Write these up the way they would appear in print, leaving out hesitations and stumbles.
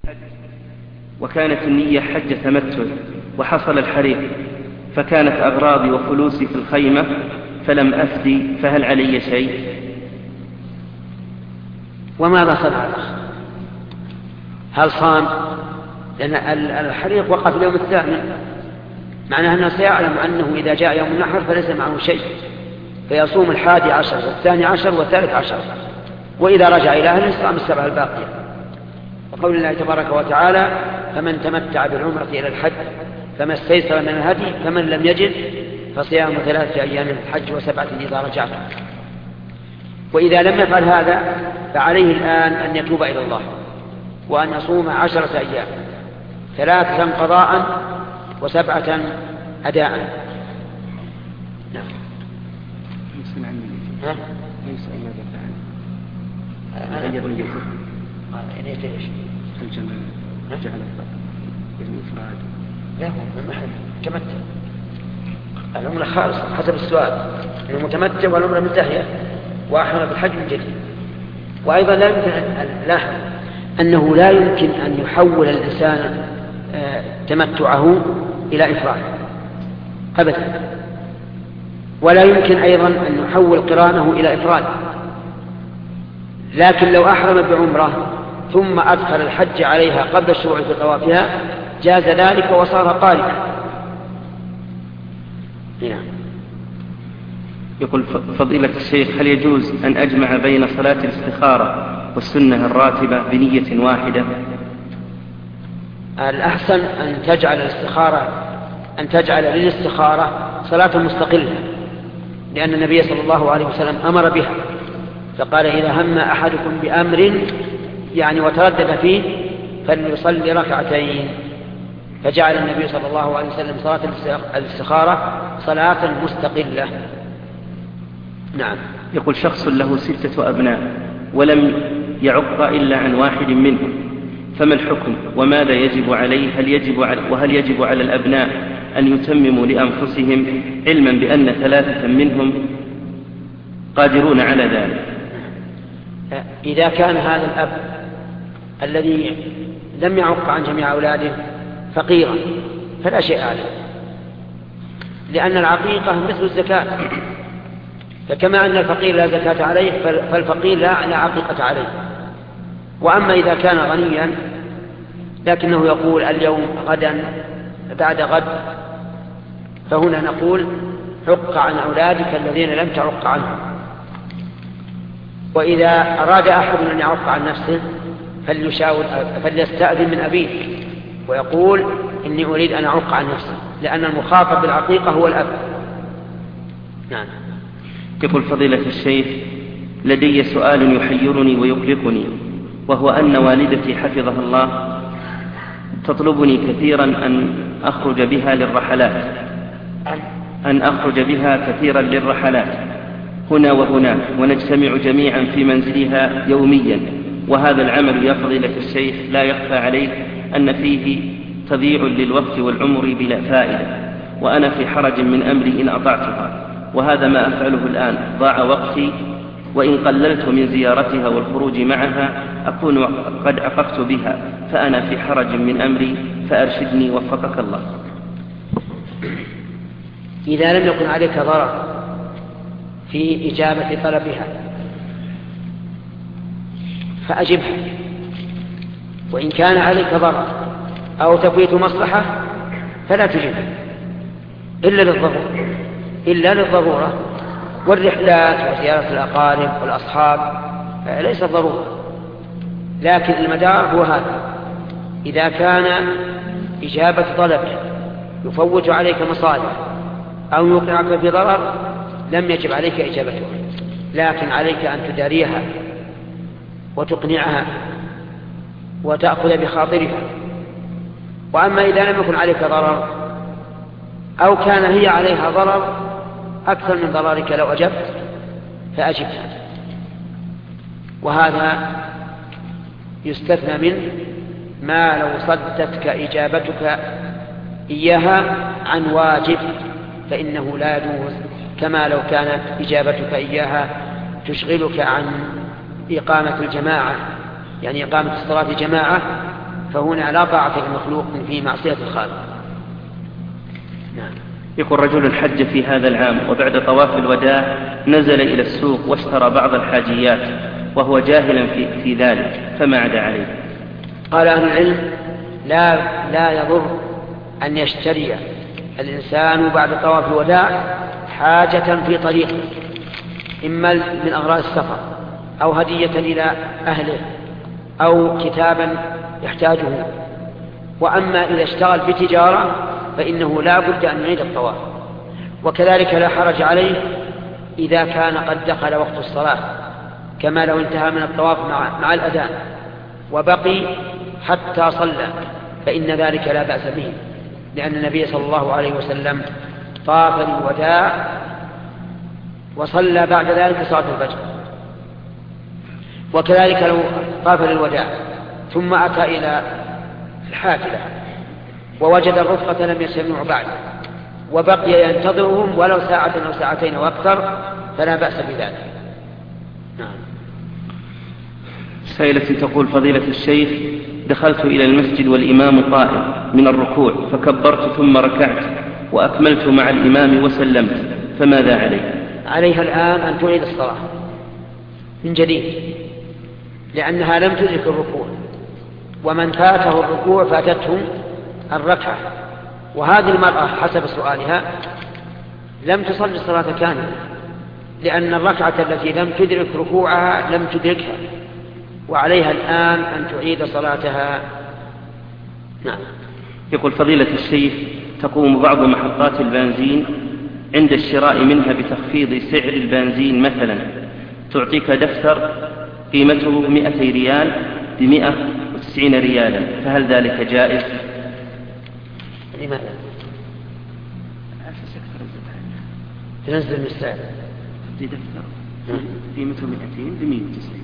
وكانت النية حج تمتع وحصل الحريق، فكانت أغراضي وفلوسي في الخيمة فلم أفدي، فهل علي شيء؟ وماذا صنع الأخ؟ هل صام؟ لأن الحريق وقع في اليوم الثاني، معناه أنه سيعلم أنه إذا جاء يوم النحر فليس معه شيء، فيصوم 11 و12 و13، وإذا رجع إلى أهله صام السبع الباقية. وقول الله تبارك وتعالى: فمن تمتع بالعمرة إلى الحج فما استيسر من الهدي، فمن لم يجد فصيام 3 أيام في الحج و7 إذا رجعت. وإذا لم يفعل هذا فعليه الآن أن يتوب إلى الله وأن يصوم 10 أيام، 3 قضاء و7 أداء. نعم. تمتع العمرة خالص حسب السؤال، إنه متمتع والعمرة منتهية وأحرم بالحج من جديد. وأيضا لا يمكن أن نلاحظ أنه لا يمكن أن يحول الإنسان تمتعه إلى إفراد أبدا، ولا يمكن أيضا أن يحول قرانه إلى إفراد. لكن لو أحرم بعمرة ثم أدخل الحج عليها قبل الشروع في طوافها جاز ذلك وصار قارنا. نعم. يقول فضيلة الشيخ: هل يجوز أن أجمع بين صلاة الاستخارة والسنة الراتبة بنية واحدة؟ الأحسن أن تجعل للاستخارة صلاة مستقلة، لأن النبي صلى الله عليه وسلم أمر بها، فقال: إذا هم أحدكم بأمر وتردد فيه فليصلي 2 ركعتين. فجعل النبي صلى الله عليه وسلم صلاة الاستخارة صلاة مستقلة. نعم. يقول: شخص له 6 أبناء ولم يعق إلا عن واحد منهم، فما الحكم وماذا يجب عليه؟ وهل يجب على الأبناء أن يتمموا لأنفسهم علما بأن 3 منهم قادرون على ذلك؟ إذا كان هذا الأب الذي لم يعق عن جميع أولاده فقيرا فلا شيء عليه، لأن العقيقة مثل الزكاة، فكما أن الفقير لا زكاة عليه فالفقير لا عقيقة عليه. وأما إذا كان غنيا لكنه يقول اليوم غدا بعد غد، فهنا نقول: حق عن أولادك الذين لم تعق عنهم. وإذا أراد أحد أن يعق عن نفسه فليستأذن من أبيه ويقول: إني أريد أن أعق عن نفسي، لأن المخاطب بالعقيقة هو الأب. نعم. يقول فضيلة الشيخ: لدي سؤال يحيرني ويقلقني، وهو أن والدتي حفظها الله تطلبني كثيرا أن أخرج بها كثيرا للرحلات هنا وهناك، ونجتمع جميعا في منزلها يوميا، وهذا العمل يا فضيلة الشيخ لا يخفى عليك أن فيه تضييع للوقت والعمر بلا فائدة، وأنا في حرج من أمري إن أطعتها، وهذا ما أفعله الآن. ضاع وقتي، وإن قللت من زيارتها والخروج معها أكون قد عققت بها، فأنا في حرج من أمري، فأرشدني وفقك الله. إذا لم يكن عليك ضرر في إجابة طلبها فأجبها، وإن كان عليك ضرر أو تفويت مصلحة فلا تجبها إلا للضرورة. والرحلات وزيارة الأقارب والأصحاب ليس ضرورة، لكن المدار هو هذا: إذا كان إجابة طلب يفوت عليك مصالح أو يوقعك في ضرر لم يجب عليك إجابته، لكن عليك أن تداريها وتقنعها وتأخذ بخاطرها. وأما إذا لم يكن عليك ضرر أو كان هي عليها ضرر أكثر من ضررك لو أجبت فأجبها، وهذا يستثنى منه ما لو صدتك إجابتك إياها عن واجب فإنه لا يجوز، كما لو كانت إجابتك إياها تشغلك عن إقامة الجماعة، يعني إقامة الصلاة جماعة، فهنا لا طاعة لمخلوق في معصية الخالق. نعم. يقول رجل حج في هذا العام وبعد طواف الوداع نزل إلى السوق واشترى بعض الحاجيات وهو جاهلا في ذلك، فما عدا عليه؟ قال أهل العلم لا يضر أن يشتري الإنسان بعد طواف الوداع حاجة في طريقه، إما من أغراض السفر أو هدية إلى أهله أو كتابا يحتاجه. وأما إذا اشتغل بتجارة فإنه لا بد أن يعيد الطواف. وكذلك لا حرج عليه إذا كان قد دخل وقت الصلاة، كما لو انتهى من الطواف مع الأذان وبقي حتى صلى، فإن ذلك لا بأس به، لأن النبي صلى الله عليه وسلم طاف للوداع وصلى بعد ذلك صلاة الفجر. وكذلك لو طاف للوداع ثم أتى إلى الحافلة ووجد الرفقة لم يجتمعوا بعد وبقي ينتظرهم ولو ساعة أو ساعتين أو أكثر فلا بأس بذلك. نعم. سائلة تقول: فضيلة الشيخ، دخلت إلى المسجد والإمام قائم من الركوع فكبرت ثم ركعت وأكملت مع الإمام وسلمت، فماذا عليه؟ عليها الآن أن تعيد الصلاة من جديد، لأنها لم تدرك الركوع، ومن فاته الركوع فاتته الركعة. وهذه المرأة حسب سؤالها لم تصل الصلاة كاملة، لأن الركعة التي لم تدرك ركوعها لم تدركها، وعليها الآن أن تعيد صلاتها. نعم. يقول: فضيلة الشيخ، تقوم بعض محطات البنزين عند الشراء منها بتخفيض سعر البنزين، مثلا تعطيك دفتر قيمته 200 ريال ب190 ريالا، فهل ذلك جائز؟ لماذا؟ تنزل من السعر دي دفتر قيمته 200 ب190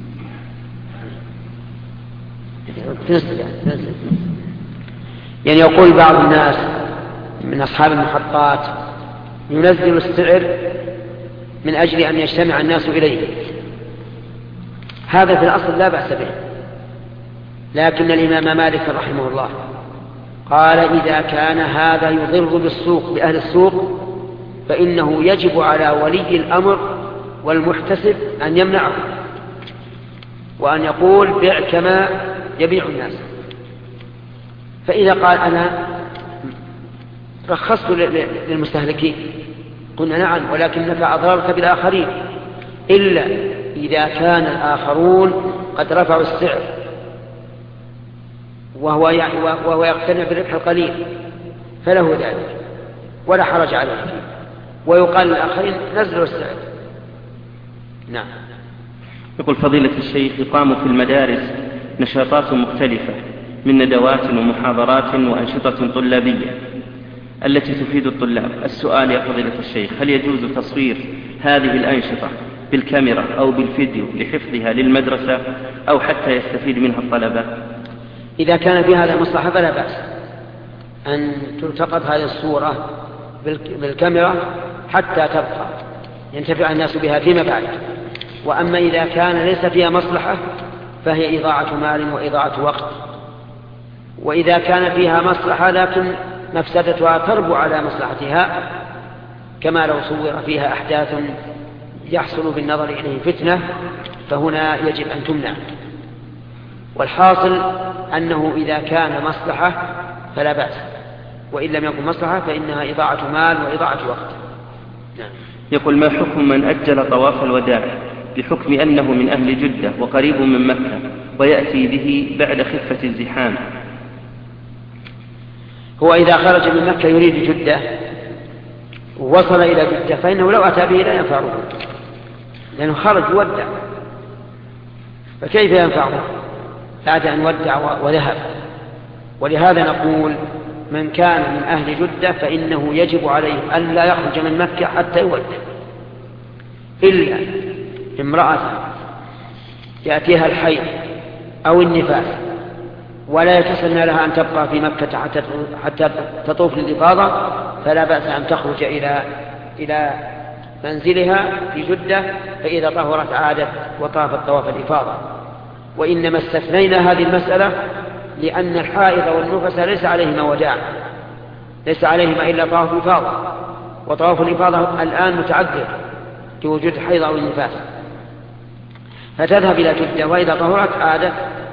تنزل. يعني يقول بعض الناس من أصحاب المحطات ينزل السعر من أجل أن يجتمع الناس إليه. هذا في الأصل لا بأس به، لكن الإمام مالك رحمه الله قال: إذا كان هذا يضر بالسوق بأهل السوق فإنه يجب على ولي الأمر والمحتسب أن يمنعه، وأن يقول: بيع كما يبيع الناس. فإذا قال: أنا رخصت للمستهلكين، قلنا: نعم، ولكنك أضررت بالآخرين، إلا إذا كان الآخرون قد رفعوا السعر وهو يقتنع بالربح القليل فله ذلك ولا حرج عليه، ويقال للآخرين: نزلوا السعر. نعم. يقول: فضيلة الشيخ، يقام في المدارس نشاطات مختلفة من ندوات ومحاضرات وأنشطة طلابية التي تفيد الطلاب. السؤال يا فضيلة الشيخ: هل يجوز تصوير هذه الأنشطة بالكاميرا أو بالفيديو لحفظها للمدرسة أو حتى يستفيد منها الطلبة؟ إذا كان في هذا مصلحة فلا بأس أن تلتقط هذه الصورة بالكاميرا حتى تبقى ينتفع الناس بها فيما بعد. وأما إذا كان ليس فيها مصلحة فهي إضاعة مال وإضاعة وقت. وإذا كان فيها مصلحة لكن مفسدتها تربو على مصلحتها، كما لو صور فيها أحداث يحصل بالنظر إليه فتنة، فهنا يجب أن تمنع. والحاصل أنه إذا كان مصلحة فلا بأس، وإن لم يكن مصلحة فإنها إضاعة مال وإضاعة وقت. نعم. يقول: ما حكم من أجل طواف الوداع بحكم أنه من أهل جدة وقريب من مكة ويأتي به بعد خفة الزحام؟ هو إذا خرج من مكة يريد جدة ووصل إلى جدة فإنه لو أتى به لا ينفعه، لأنه خرج ودع، فكيف ينفعه بعد أن ودع وذهب؟ ولهذا نقول: من كان من أهل جدة فإنه يجب عليه أن لا يخرج من مكة حتى يودع، إلا امرأة يأتيها الحيض أو النفاس ولا يتسنى لها أن تبقى في مكة حتى تطوف للإفاضة، فلا بأس أن تخرج إلى منزلها في جدة، فإذا طهرت عادت وطافت طواف الإفاضة. وإنما استثنينا هذه المسألة لأن الحائض والنفس ليس عليهما وداع، ليس عليهما إلا طواف الإفاضة، وطواف الإفاضة الآن متعذر لوجود الحيض أو النفاس، فتذهب إلى جدة، وإذا طهرت عادت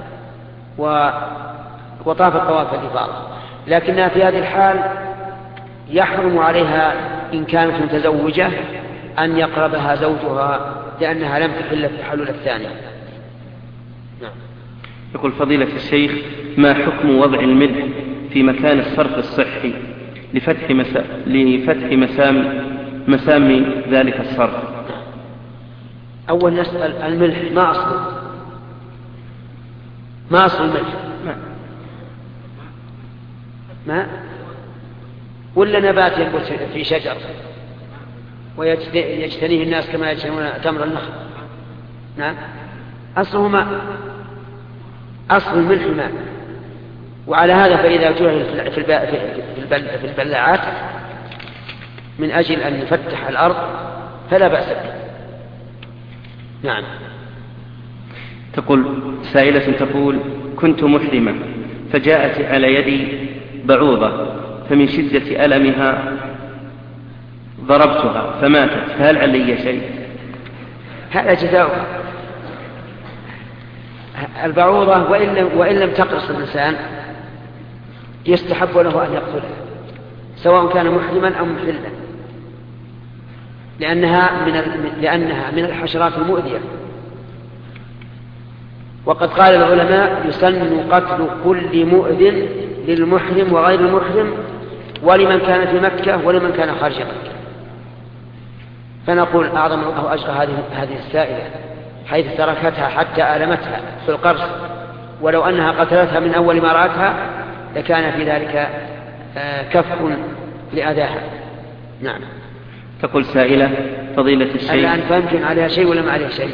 وطافت طواف الإفاضة. لكنها في هذه الحال يحرم عليها إن كانت متزوجة أن يقربها زوجها، لأنها لم تحل التحلل الثاني. نعم. يقول فضيلة الشيخ: ما حكم وضع الملح في مكان الصرف الصحي لفتح مسام ذلك الصرف؟ أول نسأل الملح ما أصل الملح؟ ما ولا نبات ينبت في شجر ويجتنيه الناس كما يجتنون تمر النخل؟ نعم، أصله ماء، أصل الملح ماء. وعلى هذا فإذا جعل في البلاعات من أجل أن يفتح الأرض فلا بأس به. نعم. تقول سائلة تقول: كنت محرمة فجاءت على يدي بعوضة، فمن شدة ألمها ضربتها فماتت، فهل علي شيء؟ هذا جزاؤها. البعوضة وإن لم تقرص الإنسان يستحب له أن يقتلها، سواء كان محرما أو محلا، لأنها من الحشرات المؤذية. وقد قال العلماء: يسن قتل كل مؤذن للمحرم وغير المحرم، ولمن كان في مكة ولمن كان خارج مكة. فنقول: أعظم الله أجر هذه السائلة حيث تركتها حتى آلمتها في القرص، ولو أنها قتلتها من أول ما رأتها لكان في ذلك كف لأذاها. نعم. تقول سائلة: فضيلة الشيخ، الآن فهمتم عليها شيء ولا ما عليها شيء؟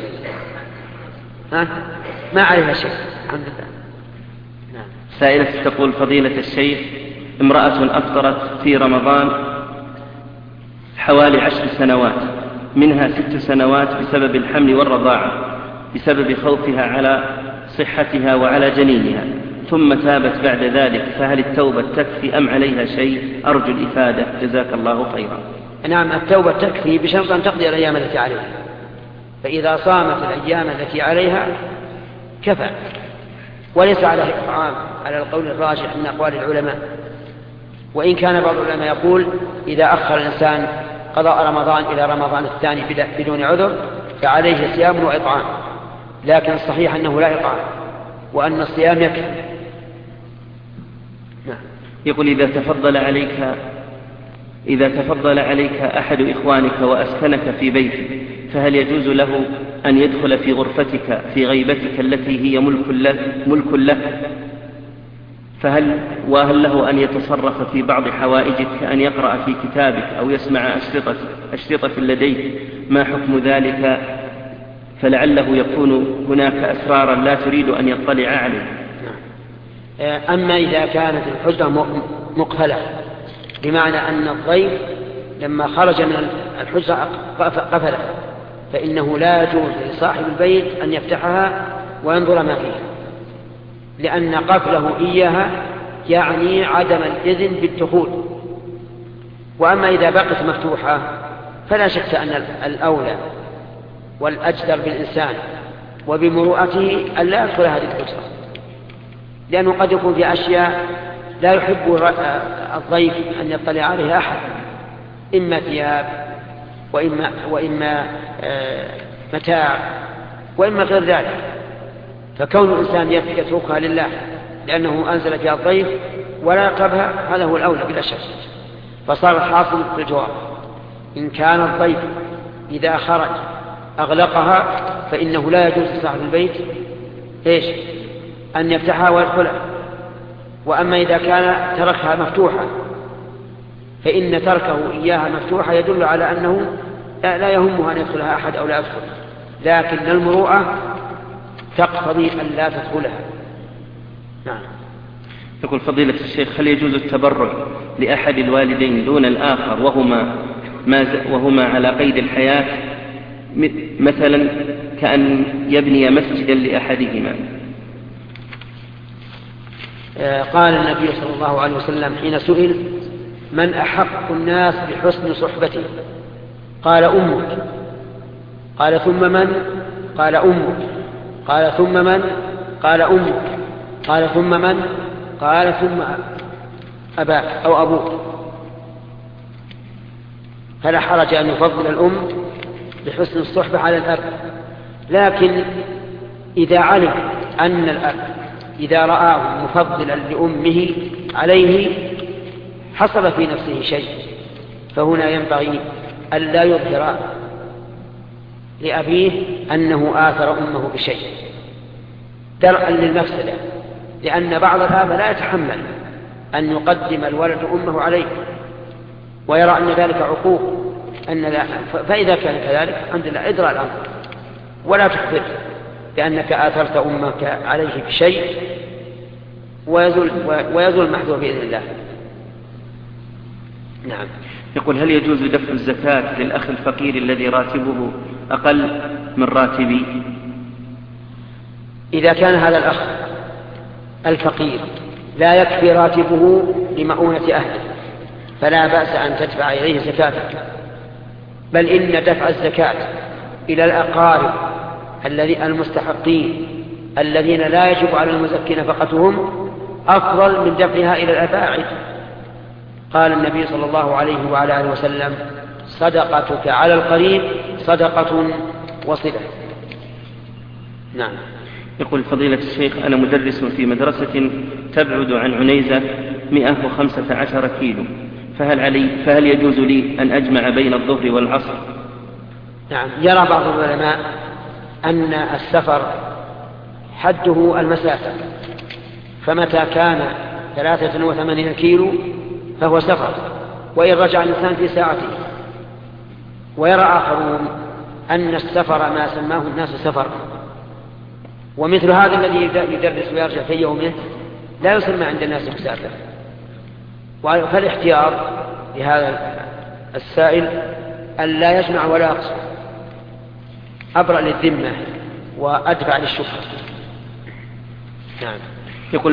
ما عليها شيء الحمد لله. نعم. سائلة تقول: فضيلة الشيخ، امرأة أفطرت في رمضان حوالي 10 سنوات، منها 6 سنوات بسبب الحمل والرضاعة، بسبب خوفها على صحتها وعلى جنينها، ثم تابت بعد ذلك، فهل التوبة تكفي أم عليها شيء؟ أرجو الإفادة، جزاك الله خيرا. نعم، التوبة تكفي بشرط أن تقضي الأيام التي عليها، فإذا صامت الأيام التي عليها كفى، وليس عليها إطعام على القول الراجح من أقوال العلماء. وإن كان بعض العلماء يقول: إذا أخر الإنسان قضاء رمضان إلى رمضان الثاني بدون عذر فعليه صيام وإطعام، لكن الصحيح أنه لا إطعام، وأن الصيام يكفي. يقول: إذا تفضل عليك أحد إخوانك وأسكنك في بيتك، فهل يجوز له أن يدخل في غرفتك في غيبتك التي هي ملك له؟ وهل له أن يتصرف في بعض حوائجك، كأن يقرأ في كتابك أو يسمع أشرطة لديك؟ ما حكم ذلك؟ فلعله يكون هناك أسرارا لا تريد أن يطلع عليه. أما إذا كانت الحجرة مقفلة، بمعنى أن الضيف لما خرج من الحجرة قفلها، فإنه لا يجوز لصاحب البيت أن يفتحها وينظر ما فيها، لأن قفله إياها يعني عدم الإذن بالدخول. وأما إذا بقت مفتوحة فلا شك أن الأولى والأجدر بالإنسان وبمروءته أن لا يدخل هذه الحجرة، لأنه قد يكون في أشياء لا يحب الضيف أن يطلع عليها أحد، إما ثياب وإما متاع وإما غير ذلك، فكون الإنسان يتركها لله لأنه أنزل فيها الضيف ولا يقربها هذا هو الأولى بلا شك. فصار الحاصل في الجواب: إن كان الضيف إذا خرج أغلقها فإنه لا يجوز لصاحب البيت أن يفتحها ويدخلها. وأما إذا كان تركها مفتوحة فإن تركه إياها مفتوحة يدل على أنه لا يهمه أن يدخلها أحد أو لا يدخل، لكن المروءة تقتضي أن لا تدخلها. نعم. يقول: فضيلة الشيخ، هل يجوز التبرع لأحد الوالدين دون الآخر وهما على قيد الحياة، مثلا كأن يبني مسجدا لأحدهما؟ قال النبي صلى الله عليه وسلم حين سئل: من أحق الناس بحسن صحبته؟ قال: أمك. قال: ثم من؟ قال: أمك. قال: ثم من؟ قال: أمك. قال: ثم من؟ قال: ثم أباك أو أبوك. فلا حرج أن يفضل الأم بحسن الصحبة على الأب، لكن إذا علم أن الأب إذا رآه مفضلا لأمه عليه حصل في نفسه شيء، فهنا ينبغي ألا يظهر لأبيه أنه آثر أمه بشيء درءا للمفسدة، لأن بعض الآباء لا يتحمل أن يقدم الولد أمه عليه ويرى أن ذلك عقوق، فإذا كان كذلك الحمد لله ادرى الأمر ولا تخبر بأنك آثرت أمك عليه بشيء، ويزول المحذور بإذن الله. نعم. يقول: هل يجوز دفع الزكاة للأخ الفقير الذي راتبه أقل من راتبي؟ إذا كان هذا الأخ الفقير لا يكفي راتبه لمؤونة أهله فلا بأس أن تدفع إليه زكاتك، بل إن دفع الزكاة إلى الأقارب المستحقين الذين لا يجب على المزكي نفقتهم أفضل من دفعها إلى الأباعد. قال النبي صلى الله عليه وعلى آله وسلم: صدقتك على القريب صدقة وصلة. نعم. يقول: فضيلة الشيخ، أنا مدرس في مدرسة تبعد عن عنيزة 115 كيلو، فهل يجوز لي أن أجمع بين الظهر والعصر؟ نعم. يرى بعض العلماء أن السفر حده المسافة، فمتى كان 83 كيلو فهو سفر، وإن رجع الإنسان في ساعته. ويرى آخرون أن السفر ما سماه الناس سفر، ومثل هذا الذي يدرس ويرجع في يومه لا يسمى عند الناس مسافر. فالاحتياط لهذا السائل أن لا يجمع ولا يقصر، أبرأ للذمة وأدفع للشبهة. نعم. يقول: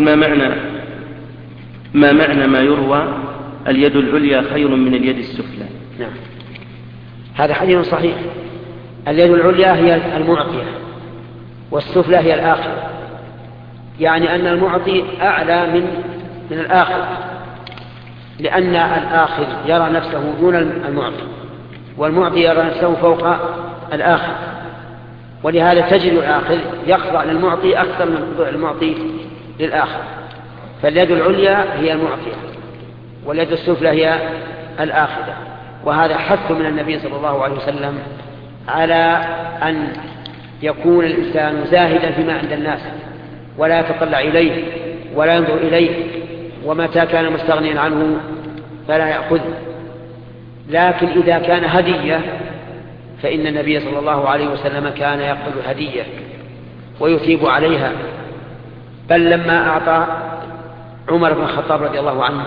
ما معنى ما يروى اليد العليا خير من اليد السفلى؟ نعم، هذا حديث صحيح. اليد العليا هي المعطية والسفلى هي الآخرة، يعني أن المعطي أعلى من الآخر، لأن الآخر يرى نفسه دون المعطي، والمعطي يرى نفسه فوق الآخر، ولهذا تجد الآخر يخضع للمعطي أكثر من المعطي للآخر. فاليد العليا هي المعطية واليد السفلى هي الآخرة، وهذا حث من النبي صلى الله عليه وسلم على أن يكون الإنسان زاهدا فيما عند الناس ولا يتطلع إليه ولا ينظر إليه، ومتى كان مستغنيا عنه فلا يأخذ. لكن إذا كان هدية فإن النبي صلى الله عليه وسلم كان يقبل الهدية ويثيب عليها، بل لما أعطى عمر بن الخطاب رضي الله عنه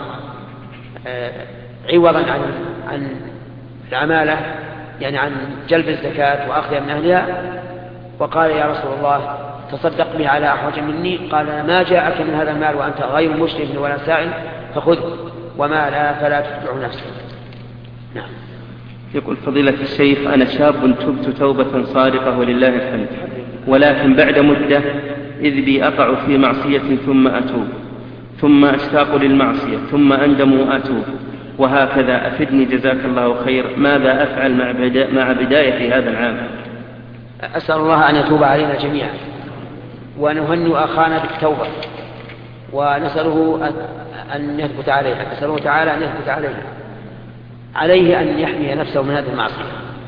عوضا عن العمالة، يعني عن جلب الزكاة وأخذها من أهلها، وقال: يا رسول الله تصدق به على أحوج مني. قال: ما جاءك من هذا المال وأنت غير مسلم ولا سائل فخذ، وما لا فلا تتبع نفسك. نعم. يقول: فضيلة الشيخ، أنا شاب تبت توبة صادقة ولله الحمد، ولكن بعد مدة إذ بي أقع في معصية ثم أتوب، ثم أشتاق للمعصية، ثم أندم وأتوب، وهكذا. أفدني جزاك الله خير، ماذا أفعل مع بداية هذا العام؟ أسأل الله أن يتوب علينا جميعا، ونهنئ أخانا بالتوبة، ونسأله أن يثبت عليها، نسأله تعالى أن يثبت عليها. عليه أن يحمي نفسه من هذه المعصية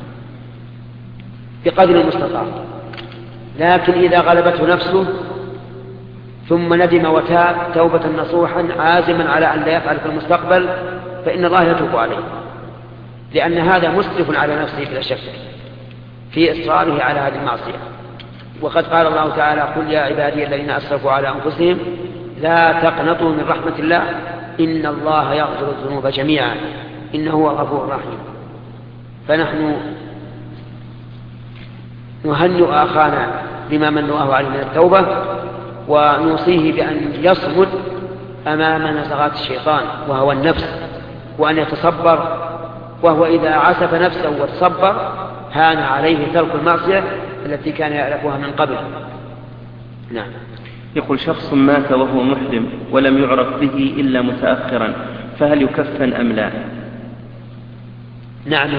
بقدر المستطاع، لكن إذا غلبته نفسه ثم ندم وتاب توبة نصوحا عازما على أن لا يفعل في المستقبل فإن الله يتوب عليه، لأن هذا مسرف على نفسه بلا شك في إصراره على هذه المعصية. وقد قال الله تعالى: قل يا عبادي الذين أسرفوا على أنفسهم لا تقنطوا من رحمة الله إن الله يغفر الذنوب جميعا إنه هو الغفور الرحيم. فنحن نهنئ أخانا بما من الله عليه من التوبة، ونوصيه بأن يصمد أمام نزغات الشيطان وهو النفس، وأن يتصبر، وهو إذا عسف نفسه وتصبر هان عليه ترك المعصية التي كان يألفها من قبل. نعم. يقول شخص مات وهو محرم ولم يعرف به إلا متأخرا، فهل يكفن أم لا؟ نعم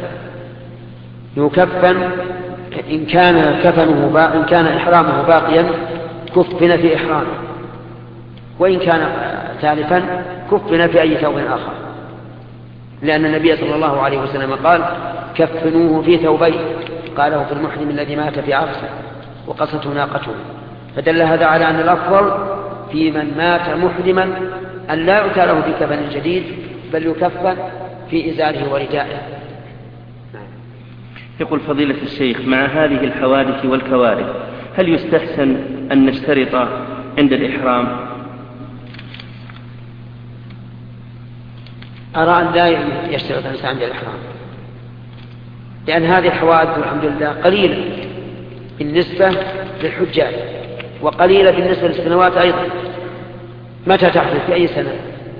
يكفن إن كان إحرامه باقيا كفن في إحرامه، وإن كان تالفا كفن في أي ثوب آخر، لأن النبي صلى الله عليه وسلم قال كفنوه في ثوبين، قاله في المحرم الذي مات في عرسه وقصته ناقته، فدل هذا على أن الأفضل في من مات محرما أن لا يؤتى له بكفن جديد، بل يكفن في إزاره وردائه. يقول فضيلة الشيخ مع هذه الحوادث والكوارث هل يستحسن أن نشترط عند الإحرام؟ أرى أن لا يشترط الإنسان عند الإحرام، لأن هذه الحوادث الحمد لله قليلة بالنسبة للحجاج، وقليلة بالنسبة للسنوات أيضا، متى تحدث في أي سنة.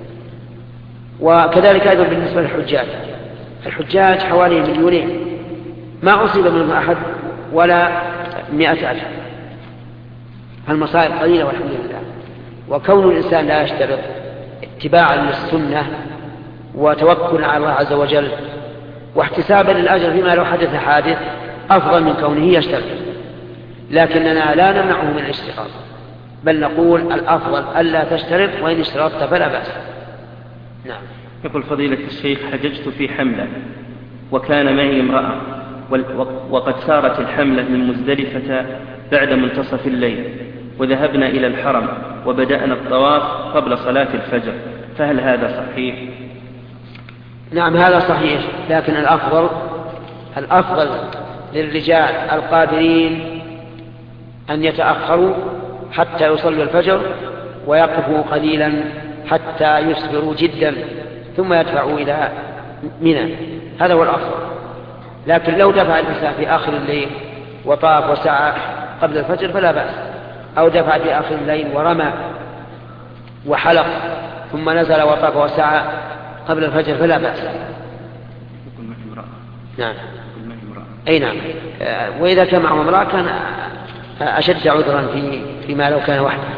وكذلك أيضا بالنسبة للحجاج، الحجاج حوالي 2 مليون، ما أصيب منهم أحد ولا 100,000. المصائب قليلة والحمد لله. وكون الإنسان لا يشترط اتباعا للسنة وتوكل على الله عز وجل واحتسابا للأجر فيما لو حدث حادث أفضل من كونه يشترط، لكننا لا نمنعه من الاشتراط، بل نقول الأفضل ألا تشترط، وإن اشترطت فلا بأس. نعم. يقول فضيلة الشيخ حججت في حملة وكان معي امرأة، وقد سارت الحملة من مزدلفة بعد منتصف الليل، وذهبنا إلى الحرم وبدأنا الطواف قبل صلاة الفجر، فهل هذا صحيح؟ نعم هذا صحيح، لكن الأفضل للرجال القادرين أن يتأخروا حتى يصلوا الفجر ويقفوا قليلا حتى يسفروا جدا ثم يدفعوا إلى منى، هذا هو الأفضل. لكن لو دفع الإنسان في آخر الليل وطاف وسعى قبل الفجر فلا بأس، أو دفع في آخر الليل ورمى وحلق ثم نزل وطاف وسعى قبل الفجر فلا بأس. نعم. أي نعم. وإذا كان معه امرأة كان أشد عذرا فيما لو كان وحده.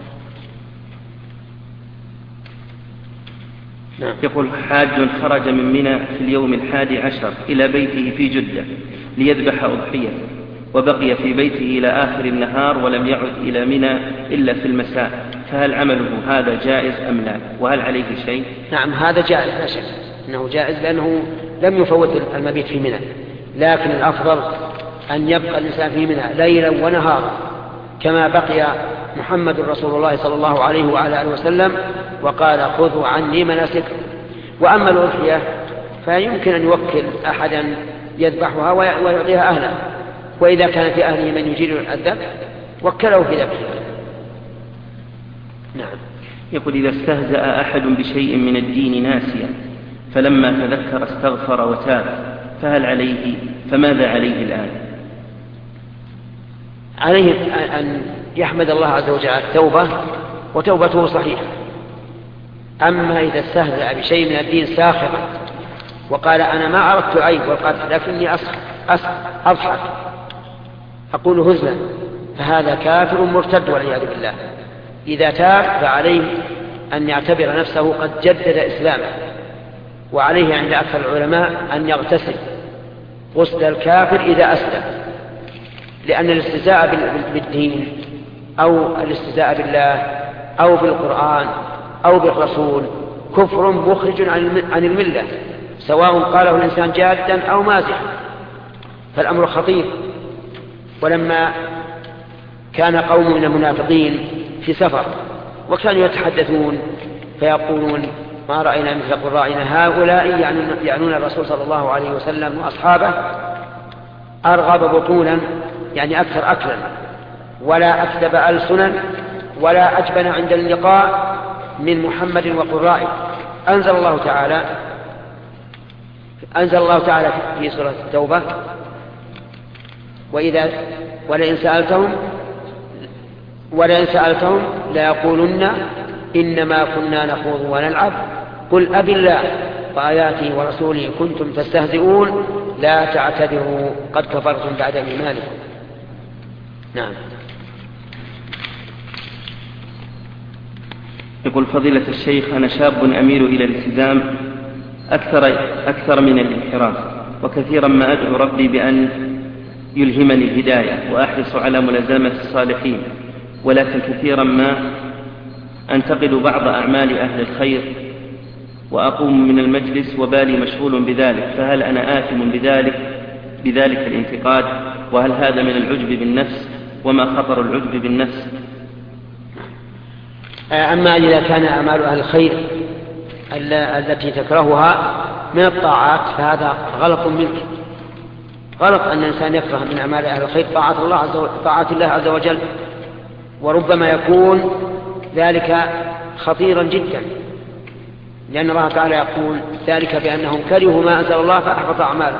نعم. يقول حاج خرج من منى في اليوم 11 إلى بيته في جدة ليذبح أضحية، وبقي في بيته إلى آخر النهار ولم يعد إلى منى إلا في المساء، فهل عمله هذا جائز أم لا؟ وهل عليه شيء؟ نعم هذا جائز لا شك أنه جائز، لأنه لم يفوت المبيت في منى، لكن الأفضل أن يبقى الإنسان في منى ليلا ونهارا كما بقي محمد رسول الله صلى الله عليه وعلى آله وسلم وقال خذوا عني مناسككم. وأما الأضحية فيمكن أن يوكل أحدا يذبحها ويعطيها أهله، وإذا كان في أهله من يجير الذبح وكله في ذبحها. نعم. يقول إذا استهزأ أحد بشيء من الدين ناسيا فلما تذكر استغفر وتاب، فماذا عليه الآن؟ عليه أن يحمد الله عز وجل على التوبة، وتوبته صحيحة. أما إذا استهزأ بشيء من الدين ساخرا وقال أنا ما أردت عيب والقتل لكني أضحك أقول هزلا، فهذا كافر مرتد والعياذ بالله. إذا تاب فعليه أن يعتبر نفسه قد جدد إسلامه، وعليه عند أكثر العلماء أن يغتسل غسل الكافر إذا أسلم، لأن الاستهزاء بالدين أو الاستهزاء بالله أو بالقرآن أو بالرسول كفر مخرج عن الملة، سواء قاله الإنسان جادا أو مازحا، فالأمر خطير. ولما كان قوم من المنافقين في سفر وكانوا يتحدثون فيقولون ما رأينا مثل قرائنا هؤلاء، يعنون الرسول صلى الله عليه وسلم وأصحابه، أرغب بطونا يعني أكثر أكلا، ولا أكذب ألسنا، ولا أجبن عند اللقاء من محمد وقرائه. أنزل الله تعالى في سورة التوبة ولئن سألتهم ليقولن إنما كنا نخوض ونلعب قل أب الله وآياته ورسوله كنتم تستهزئون لا تعتذروا قد كفرتم بعد إيمانكم. نعم. يقول فضيلة الشيخ أنا شاب أميل إلى الالتزام أكثر من الانحراف، وكثيرا ما أدعو ربي بأن يلهمني الهداية وأحرص على ملازمة الصالحين، ولكن كثيرا ما أنتقد بعض أعمال أهل الخير وأقوم من المجلس وبالي مشغول بذلك، فهل أنا آثم بذلك الانتقاد؟ وهل هذا من العجب بالنفس؟ وما خطر العجب بالنفس؟ أما إذا كان أعمال أهل الخير التي تكرهها من الطاعات فهذا غلط منك، غلط أن الإنسان يكره من أعمال أهل الخير طاعة الله عز وجل، وربما يكون ذلك خطيرا جدا، لأن الله تعالى يقول ذلك بأنهم كرهوا ما أنزل الله فأحبط أعمالهم.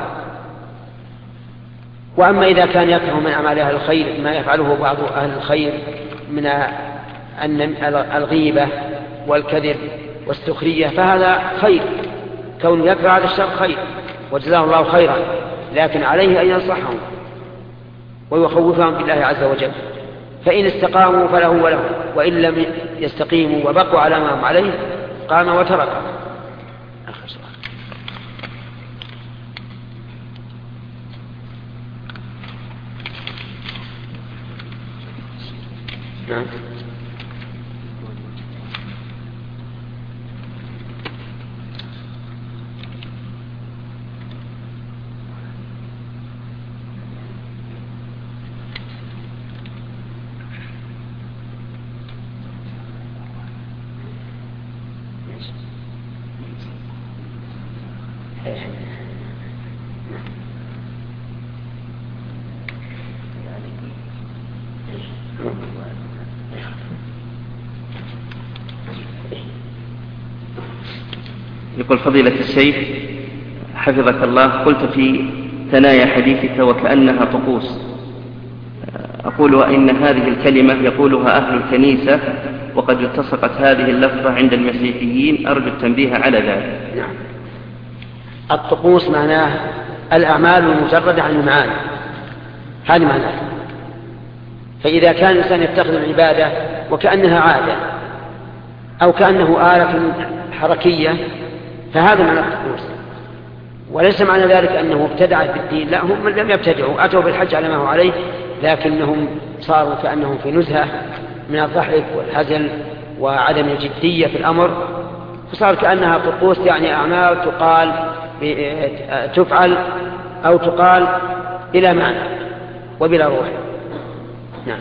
وأما إذا كان يكره من أعمال أهل الخير ما يفعله بعض أهل الخير من الغيبة والكذب والسخرية فهذا خير، كون يكره هذا الشر خير وجزاه الله خيرا، لكن عليه أن ينصحهم ويخوفهم بالله عز وجل، فإن استقاموا فله وله، وإن لم يستقيموا وبقوا على ما هم عليه قام وترك. آخر سؤال. نعم. يقول فضيلة الشيخ حفظك الله قلت في ثنايا حديثك وكأنها طقوس، أقول وإن هذه الكلمة يقولها أهل الكنيسة وقد التصقت هذه اللفظة عند المسيحيين، أرجو التنبيه على ذلك. نعم. الطقوس معناه الأعمال المجردة عن المعاني، هذه معناه. فإذا كان الإنسان يتخذ العبادة وكأنها عادة أو كأنه آلة حركية فهذا معنى الطقوس، وليس معنى ذلك أنه ابتدع في الدين، لا، هم لم يبتدعوا، أتوا بالحج على ما هو عليه، لكنهم صاروا كأنهم في نزهة من الضحك والحزن وعدم الجدية في الأمر، فصار كأنها طقوس، يعني أعمال تفعل أو تقال بلا معنى وبلا روح. نعم.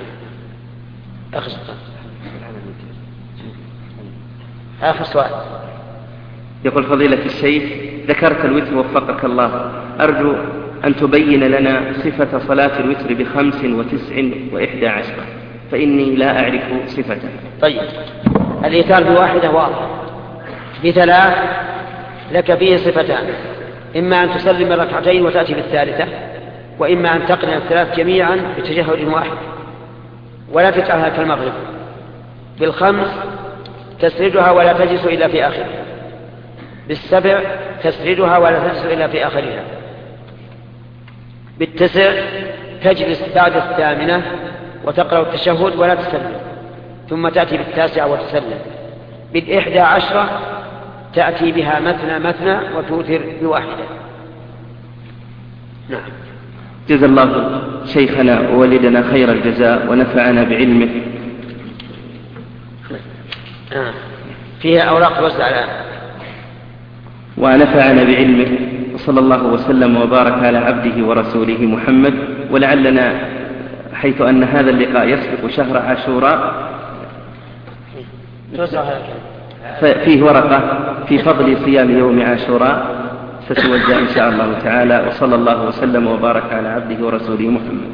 آخر سؤال. يقول فضيلة الشيخ ذكرت الوتر وفقك الله، أرجو أن تبين لنا صفة صلاة الوتر ب5 و9 و11، فإني لا أعرف صفته. طيب، الإيتار بواحدة واضح، ب3 لك فيه صفتان، إما أن تسلم الركعتين وتأتي بالثالثة، وإما أن تقرن الثلاث جميعا بتجهد واحد ولا تجعلها كالمغرب. ب5 تسردها ولا تجلس إلا في آخرها، ب7 تسردها ولا تجلس إلا في آخرها، ب9 تجلس بعد 8 وتقرأ التشهد ولا تسلم، ثم تأتي ب9 وتسلم، ب11 تأتي بها مثنى وتوتر بواحدة. نعم. جزا الله شيخنا ووالدنا خير الجزاء ونفعنا بعلمه. فيها أوراق توزع الآن. ونفعنا بعلمه، وصلى الله وسلم وبارك على عبده ورسوله محمد. ولعلنا حيث أن هذا اللقاء يسبق شهر عاشوراء فيه ورقة في فضل صيام يوم عاشوراء ستوزع إن شاء الله تعالى. وصلى الله وسلم وبارك على عبده ورسوله محمد.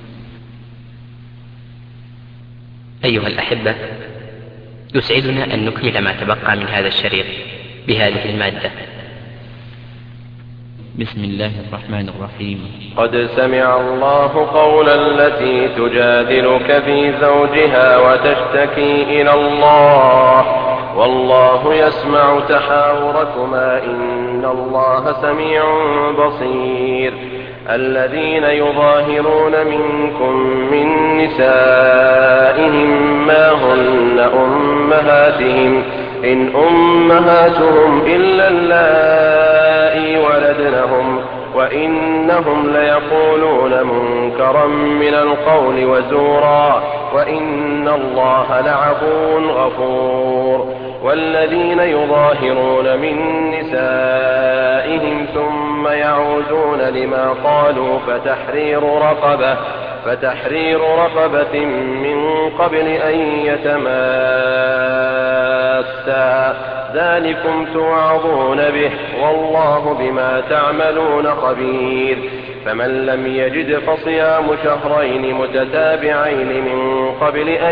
أيها الأحبة، يسعدنا أن نكمل ما تبقى من هذا الشريط بهذه المادة. بسم الله الرحمن الرحيم. قد سمع الله قول التي تجادلك في زوجها وتشتكي إلى الله والله يسمع تحاوركما إن الله سميع بصير. الذين يظاهرون منكم من نسائهم ما هن أمهاتهم إن أمهاتهم إلا اللائي ولدنهم وإنهم ليقولون منكرا من القول وزورا وإن الله لعفو غفور. والذين يظاهرون من نسائهم ثم يعودون لما قالوا فتحرير رقبة من قبل أن يتماسا ذلكم توعظون به والله بما تعملون خبير. فمن لم يجد فصيام شهرين متتابعين من قبل أن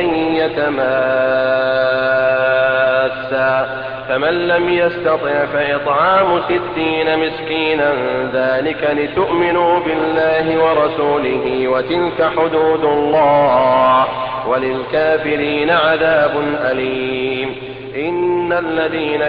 يتماسا فمن لم يستطع فإطعام 60 مسكينا ذلك لتؤمنوا بالله ورسوله وتلك حدود الله وللكافرين عذاب أليم. إن الذين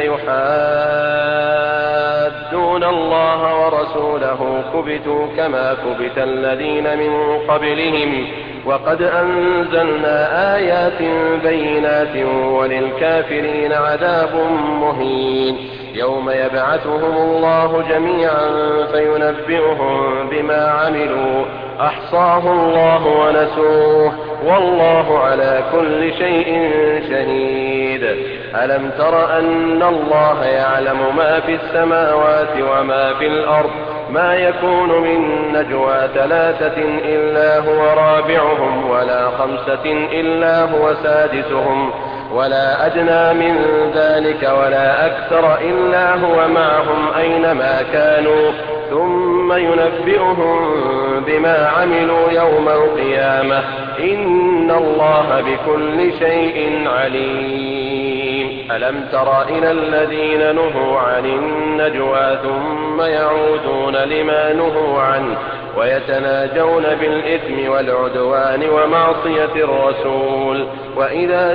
يحادون الله ورسوله كبتوا كما كبت الذين من قبلهم وقد أنزلنا آيات بينات وللكافرين عذاب مهين. يوم يبعثهم الله جميعا فينبئهم بما عملوا أحصاه الله ونسوه والله على كل شيء شهيد. ألم تر أن الله يعلم ما في السماوات وما في الأرض ما يكون من نجوى 3 إلا هو رابعهم ولا 5 إلا هو سادسهم ولا أدنى من ذلك ولا أكثر إلا هو معهم أينما كانوا ثم ينبئهم بما عملوا يوم القيامة إن الله بكل شيء عليم. ألم تر إلى الذين نهوا عن النجوى ثم يعودون لما نهوا عنه ويتناجون بالإثم والعدوان ومعصية الرسول وإذا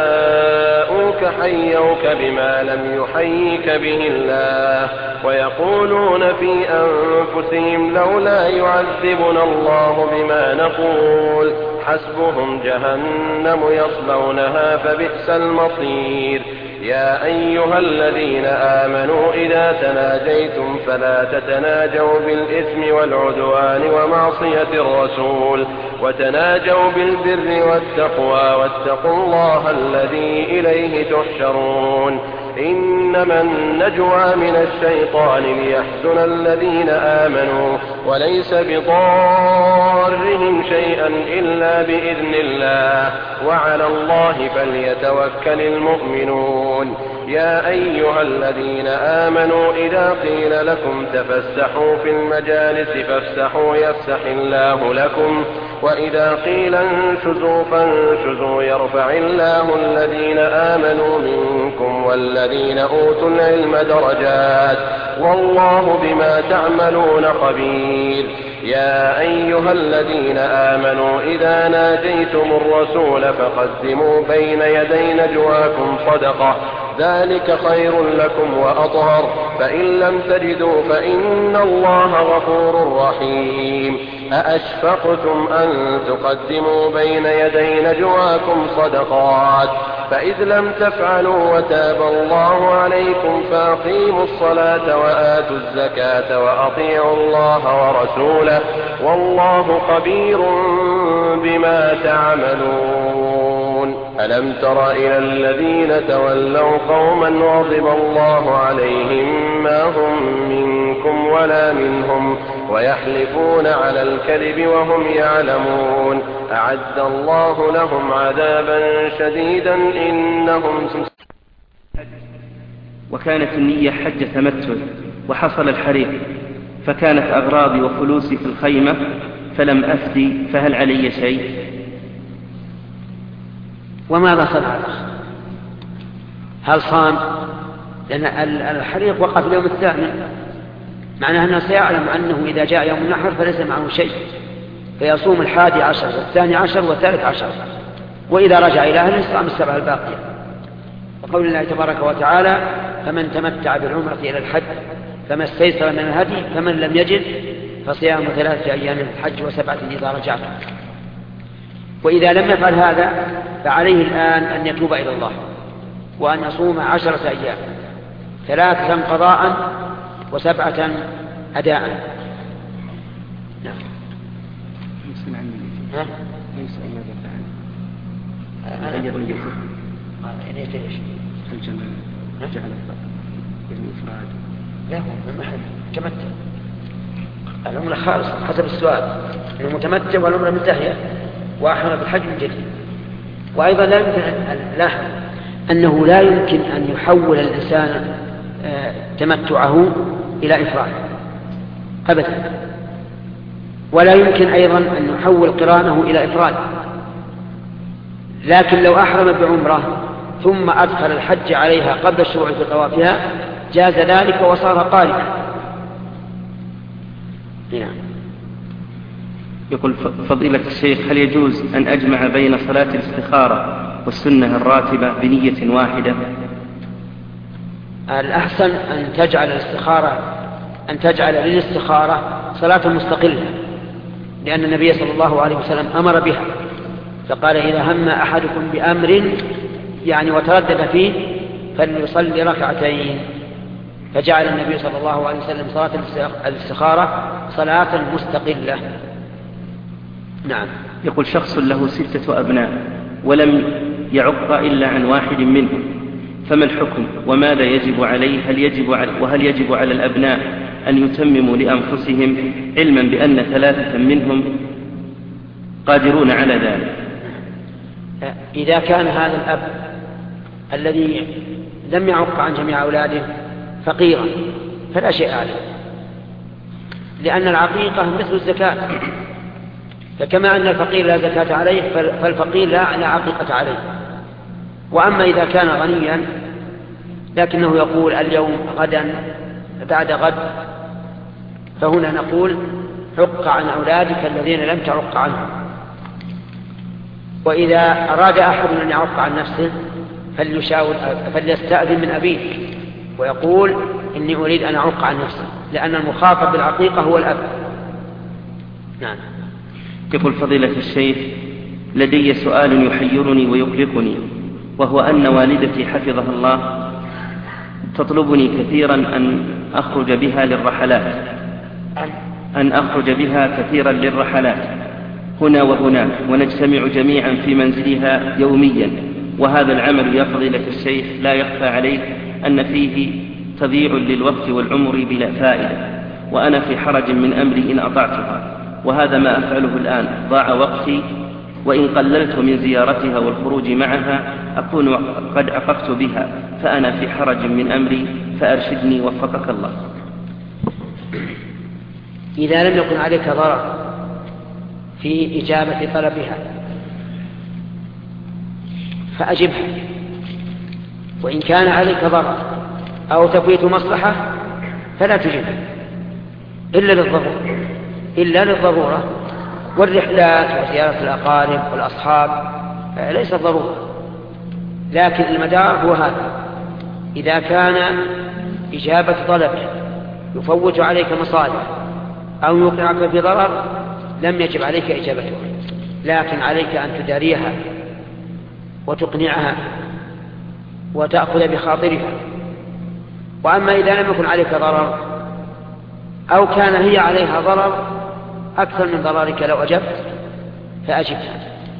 جاءوك حيوك بما لم يحيك به الله ويقولون في أنفسهم لولا يعذبنا الله بما نقول حسبهم جهنم يصلونها فبئس المصير. يا أيها الذين آمنوا إذا تناجيتم فلا تتناجوا بالإثم والعدوان ومعصية الرسول وتناجوا بالبر والتقوى واتقوا الله الذي إليه تحشرون. إنما النجوى من الشيطان ليحزن الذين آمنوا وليس بضارهم شيئا إلا بإذن الله وعلى الله فليتوكل المؤمنون. يا أيها الذين آمنوا إذا قيل لكم تفسحوا في المجالس فافسحوا يفسح الله لكم وإذا قيل انشزوا فانشزوا يرفع الله الذين آمنوا منكم والذين أوتوا العلم درجات والله بما تعملون خبير. يا أيها الذين آمنوا إذا ناجيتم الرسول فقدموا بين يدي نجواكم صدقة ذلك خير لكم وأطهر فإن لم تجدوا فإن الله غفور رحيم. أأشفقتم أن تقدموا بين يدي نجواكم صدقات فإذ لم تفعلوا وتاب الله عليكم فأقيموا الصلاة وآتوا الزكاة وأطيعوا الله ورسوله والله خبير بما تعملون. ألم تر إلى الذين تولوا قوما غضب الله عليهم ما هم منكم ولا منهم ويحلفون على الكذب وهم يعلمون أعد الله لهم عذابا شديدا إنهم. وكانت النية حج تمتع وحصل الحريق فكانت أغراضي وفلوسي في الخيمة فلم أفدي فهل علي شيء؟ وماذا صنع الأخ؟ هل صام؟ لأن الحريق وقع في اليوم الثامن معناه أنه سيعلم أنه إذا جاء يوم النحر فليس معه شيء، فيصوم 11 و12 و13، وإذا رجع إلى أهله صام 7 الباقية. وقول الله تبارك وتعالى: فمن تمتع بالعمرة إلى الحج فما استيسر من الهدي فمن لم يجد فصيام 3 أيام في الحج و7 إذا رجعت. وإذا لم يفعل هذا فعليه الآن أن يتوب إلى الله وأن يصوم 10 أيام، 3 قضاء و7 أداء. نعم. لا، هو محل تمتع. العمرة خالصة حسب السؤال، المتمتع والعمرة منتهية وأحرم بالحج من جديد. وأيضا لا يمكن أنه لا يمكن أن يحول الإنسان تمتعه إلى إفراد أبدا، ولا يمكن أيضا أن يحول قرانه إلى إفراد. لكن لو أحرم بعمرة ثم أدخل الحج عليها قبل الشروع في طوافها جاز ذلك وصار قارئا. نعم. يقول فضيلة الشيخ: هل يجوز أن أجمع بين صلاة الاستخارة والسنة الراتبة بنية واحدة؟ الأحسن أن تجعل للاستخارة صلاة مستقلة، لأن النبي صلى الله عليه وسلم أمر بها، فقال: إذا هم أحدكم بأمر وتردد فيه فليصلي 2 فجعل النبي صلى الله عليه وسلم صلاة الاستخارة صلاة مستقلة. نعم. يقول: شخص له 6 أبناء ولم يعق إلا عن واحد منهم، فما الحكم وماذا يجب عليه؟ وهل يجب على الأبناء أن يتمموا لأنفسهم علما بأن 3 منهم قادرون على ذلك؟ إذا كان هذا الأب الذي لم يعق عن جميع أولاده فقيرا فلا شيء عليه، لأن العقيقة مثل الزكاة، فكما أن الفقير لا زكاة عليه فالفقير لا عقيقة عليه. وأما إذا كان غنيا لكنه يقول اليوم غدا بعد غد، فهنا نقول: حق عن أولادك الذين لم تعق عنهم. وإذا أراد أحد أن يعق عن نفسه فليستأذن من أبيه ويقول: إني أريد أن أعق عن نفسي، لأن المخاطب بالعقيقة هو الأب. نعم. يقول فضيلة الشيخ: لدي سؤال يحيرني ويقلقني، وهو أن والدتي حفظها الله تطلبني كثيرا أن أخرج بها كثيرا للرحلات هنا وهناك، ونجتمع جميعا في منزلها يوميا، وهذا العمل يا فضيلة الشيخ لا يخفى عليك أن فيه تضييع للوقت والعمر بلا فائدة، وأنا في حرج من أمري إن أطعتها، وهذا ما أفعله الآن. ضاع وقتي، وإن قللت من زيارتها والخروج معها أكون قد عققت بها، فأنا في حرج من أمري، فأرشدني وفقك الله. إذا لم يكن عليك ضرر في إجابة طلبها فأجبها، وإن كان عليك ضرر أو تفويت مصلحة فلا تجبها إلا للضرورة. والرحلات وزيارة الأقارب والأصحاب ليس ضرورة، لكن المدار هو هذا: إذا كان إجابة طلبه يفوت عليك مصالح أو يوقعك في ضرر لم يجب عليك إجابته، لكن عليك أن تداريها وتقنعها وتأخذ بخاطرها. وأما إذا لم يكن عليك ضرر أو كان هي عليها ضرر أكثر من ضررك لو أجبت فأجبها،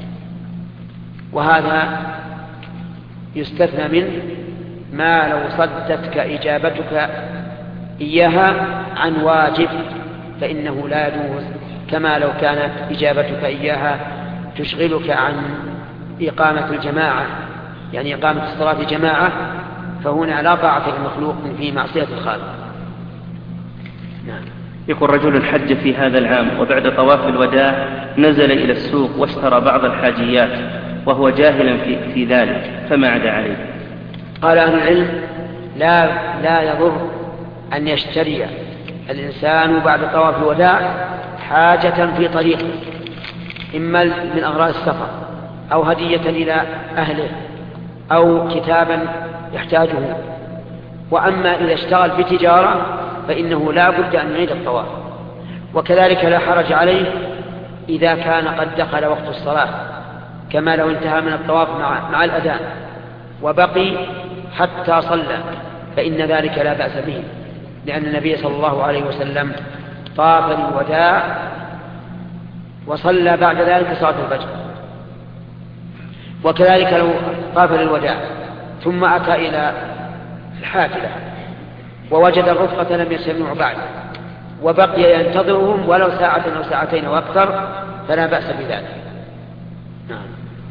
وهذا يستثنى منه ما لو صدتك إجابتك إياها عن واجب فإنه لا يجوز، كما لو كانت إجابتك إياها تشغلك عن إقامة الجماعة، يعني إقامة الصلاة جماعة، فهنا لا طاعة للمخلوق في معصية الخالق. نعم. يقول: رجل حج في هذا العام وبعد طواف الوداع نزل إلى السوق واشترى بعض الحاجيات وهو جاهلا في ذلك، فما عدا عليه؟ قال أهل العلم: لا يضر أن يشتري الإنسان بعد طواف الوداع حاجة في طريقه، إما من أغراض السفر أو هدية إلى أهله أو كتابا يحتاجه. وأما إذا اشتغل بتجارة فإنه لا بد أن يعيد الطواف. وكذلك لا حرج عليه إذا كان قد دخل وقت الصلاة، كما لو انتهى من الطواف مع الأذان وبقي حتى صلى، فإن ذلك لا بأس به، لأن النبي صلى الله عليه وسلم طاف الوداع وصلى بعد ذلك صلاة الفجر. وكذلك لو طاف للوداع ثم أتى إلى الحافلة ووجد الرفقة لم يسمعوا بعد وبقي ينتظرهم ولو ساعة أو ساعتين أو أكثر فلا بأس بذلك. نعم.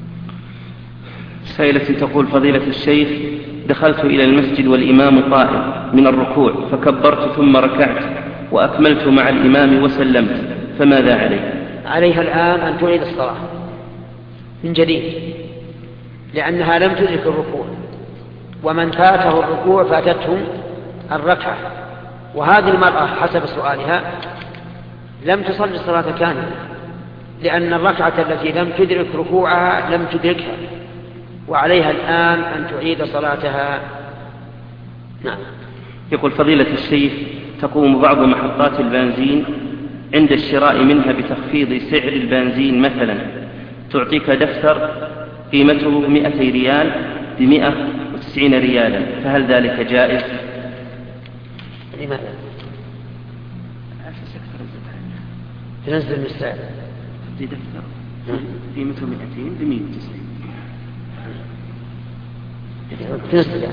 سائلة تقول: فضيلة الشيخ، دخلت إلى المسجد والإمام قائم من الركوع فكبرت ثم ركعت وأكملت مع الإمام وسلمت، فماذا علي؟ عليها الآن أن تعيد الصلاة من جديد، لأنها لم تدرك الركوع، ومن فاته الركوع فاتته الركعة. وهذه المرأة حسب سؤالها لم تصلي الصلاة كاملة، لأن الركعة التي لم تدرك ركوعها لم تدركها، وعليها الآن أن تعيد صلاتها. نعم. يقول: فضيلة الشيخ، تقوم بعض محطات البنزين عند الشراء منها بتخفيض سعر البنزين، مثلا تعطيك دفتر قيمته 200 ريال ب190 ريالا، فهل ذلك جائز؟ لماذا؟ تنزل من السعر دي دفتر قيمته 200 ب190. تنزل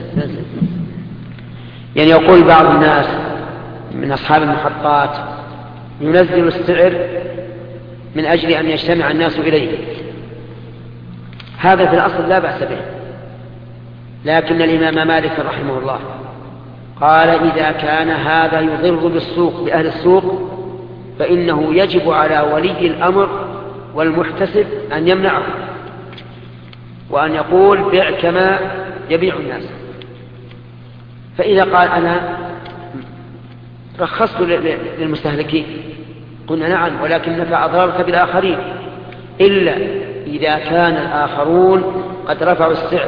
يعني يقول بعض الناس من أصحاب المحطات ينزل السعر من أجل أن يجتمع الناس إليه. هذا في الأصل لا بأس به، لكن الإمام مالك رحمه الله قال: إذا كان هذا يضر بالسوق بأهل السوق فإنه يجب على ولي الأمر والمحتسب أن يمنعه، وأن يقول: بيع كما يبيع الناس. فإذا قال: أنا رخصت للمستهلكين، قلنا: نعم، ولكنك أضررت بالآخرين، إلا إذا كان الآخرون قد رفعوا السعر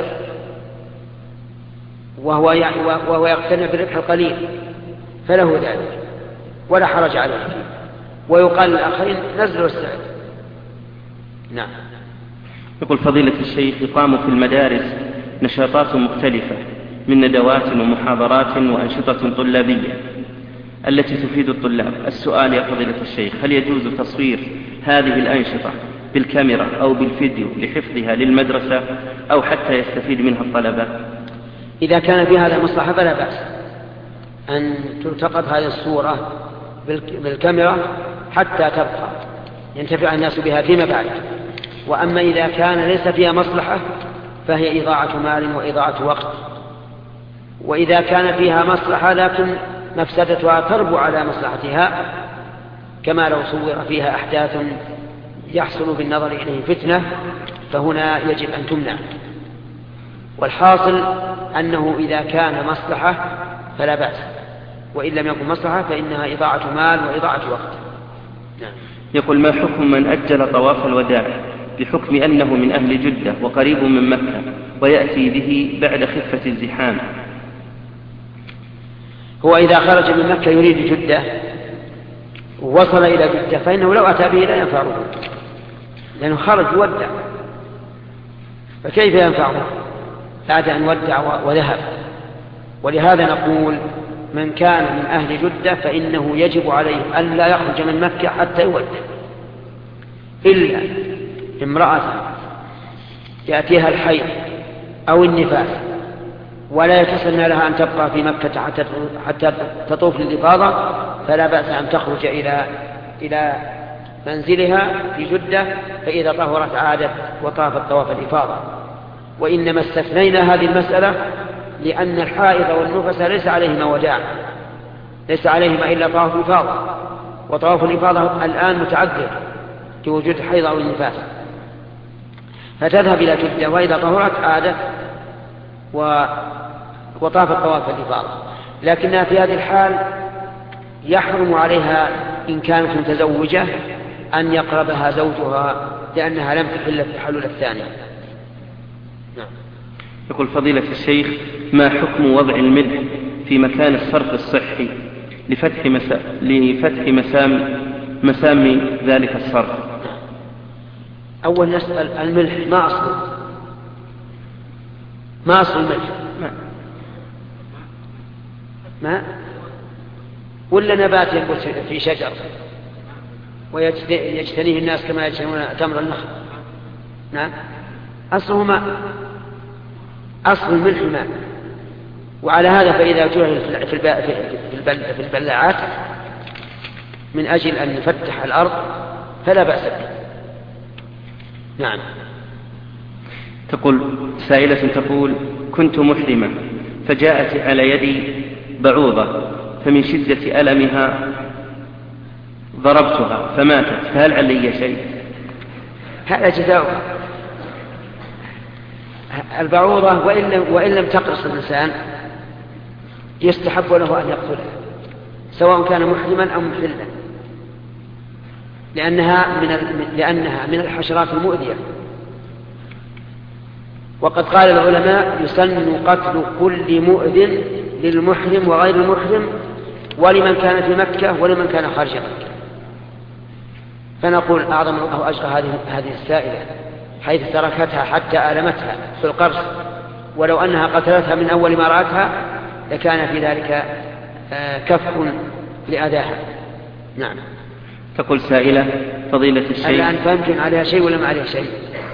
وهو يقتنع بالربح القليل فله ذلك ولا حرج عليه، ويقال للآخرين: نزلوا السعر. نعم. يقول: فضيلة الشيخ، يقام في المدارس نشاطات مختلفة من ندوات ومحاضرات وأنشطة طلابية التي تفيد الطلاب. السؤال يا فضيلة الشيخ: هل يجوز تصوير هذه الأنشطة بالكاميرا أو بالفيديو لحفظها للمدرسة أو حتى يستفيد منها الطلبة؟ إذا كان في هذا مصلحة فلا بأس أن تلتقط هذه الصورة بالكاميرا حتى تبقى ينتفع الناس بها فيما بعد. وأما إذا كان ليس فيها مصلحة فهي إضاعة مال وإضاعة وقت. وإذا كان فيها مصلحة لكن مفسدتها تربو على مصلحتها، كما لو صور فيها أحداث يحصل بالنظر إليه فتنة، فهنا يجب أن تمنع. والحاصل أنه إذا كان مصلحة فلا بأس، وإن لم يكن مصلحة فإنها إضاعة مال وإضاعة وقت. نعم. يقول: ما حكم من أجل طواف الوداع بحكم أنه من أهل جدة وقريب من مكة ويأتي به بعد خفة الزحام؟ هو إذا خرج من مكة يريد جدة ووصل إلى جدة فإنه لو أتى به لا ينفعه، لأنه خرج ودع، فكيف ينفعه بعد أن ودع وذهب؟ ولهذا نقول: من كان من أهل جدة فإنه يجب عليه أن لا يخرج من مكة حتى يودع، إلا امرأة يأتيها الحيض أو النفاس ولا يتسنى لها أن تبقى في مكة حتى تطوف للإفاضة، فلا بأس أن تخرج إلى منزلها في جدة، فإذا طهرت عادت وطافت طواف الإفاضة. وإنما استثنينا هذه المسألة لأن الحائض والنفس ليس عليهما وداع، ليس عليهما إلا طواف الإفاضة، وطواف الإفاضة الآن متعذر بوجود الحيض أو النفاس، فتذهب إلى جدة وإذا طهرت عادت وطافت طواف الإفاضة. لكنها في هذه الحال يحرم عليها إن كانت متزوجة أن يقربها زوجها لأنها لم تحل في التحلل الثاني. نعم. يقول فضيلة الشيخ: ما حكم وضع الملح في مكان الصرف الصحي لفتح مسام ذلك الصرف؟ أول نسأل الملح ما أصل الملح؟ ما ولا نبات ينبت في شجر ويجتنيه الناس كما يجتنون تمر النخل؟ نعم، أصله ماء، أصل الملح ماء. وعلى هذا فإذا جعل في البلاعات من أجل أن نفتح الأرض فلا بأس به. نعم. تقول سائلة تقول: كنت محرمة فجاءت على يدي بعوضة فمن شدة ألمها ضربتها فماتت، فهل علي شيء؟ هذا جزاؤها. البعوضة وإن لم تقرص الإنسان يستحب له أن يقتلها سواء كان محرما أو محلا، لأنها من الحشرات المؤذية. وقد قال العلماء: يسن قتل كل مؤذن للمحرم وغير المحرم ولمن كان في مكة ولمن كان خارج مكة. فنقول: أعظم الله أجر هذه السائلة حيث تركتها حتى آلمتها في القرص، ولو أنها قتلتها من أول ما رأتها لكان في ذلك كف لأذاها. نعم. تقول سائلة: فضيلة الشيخ، الآن فهمتم عليها شيء ولا ما عليها شيء؟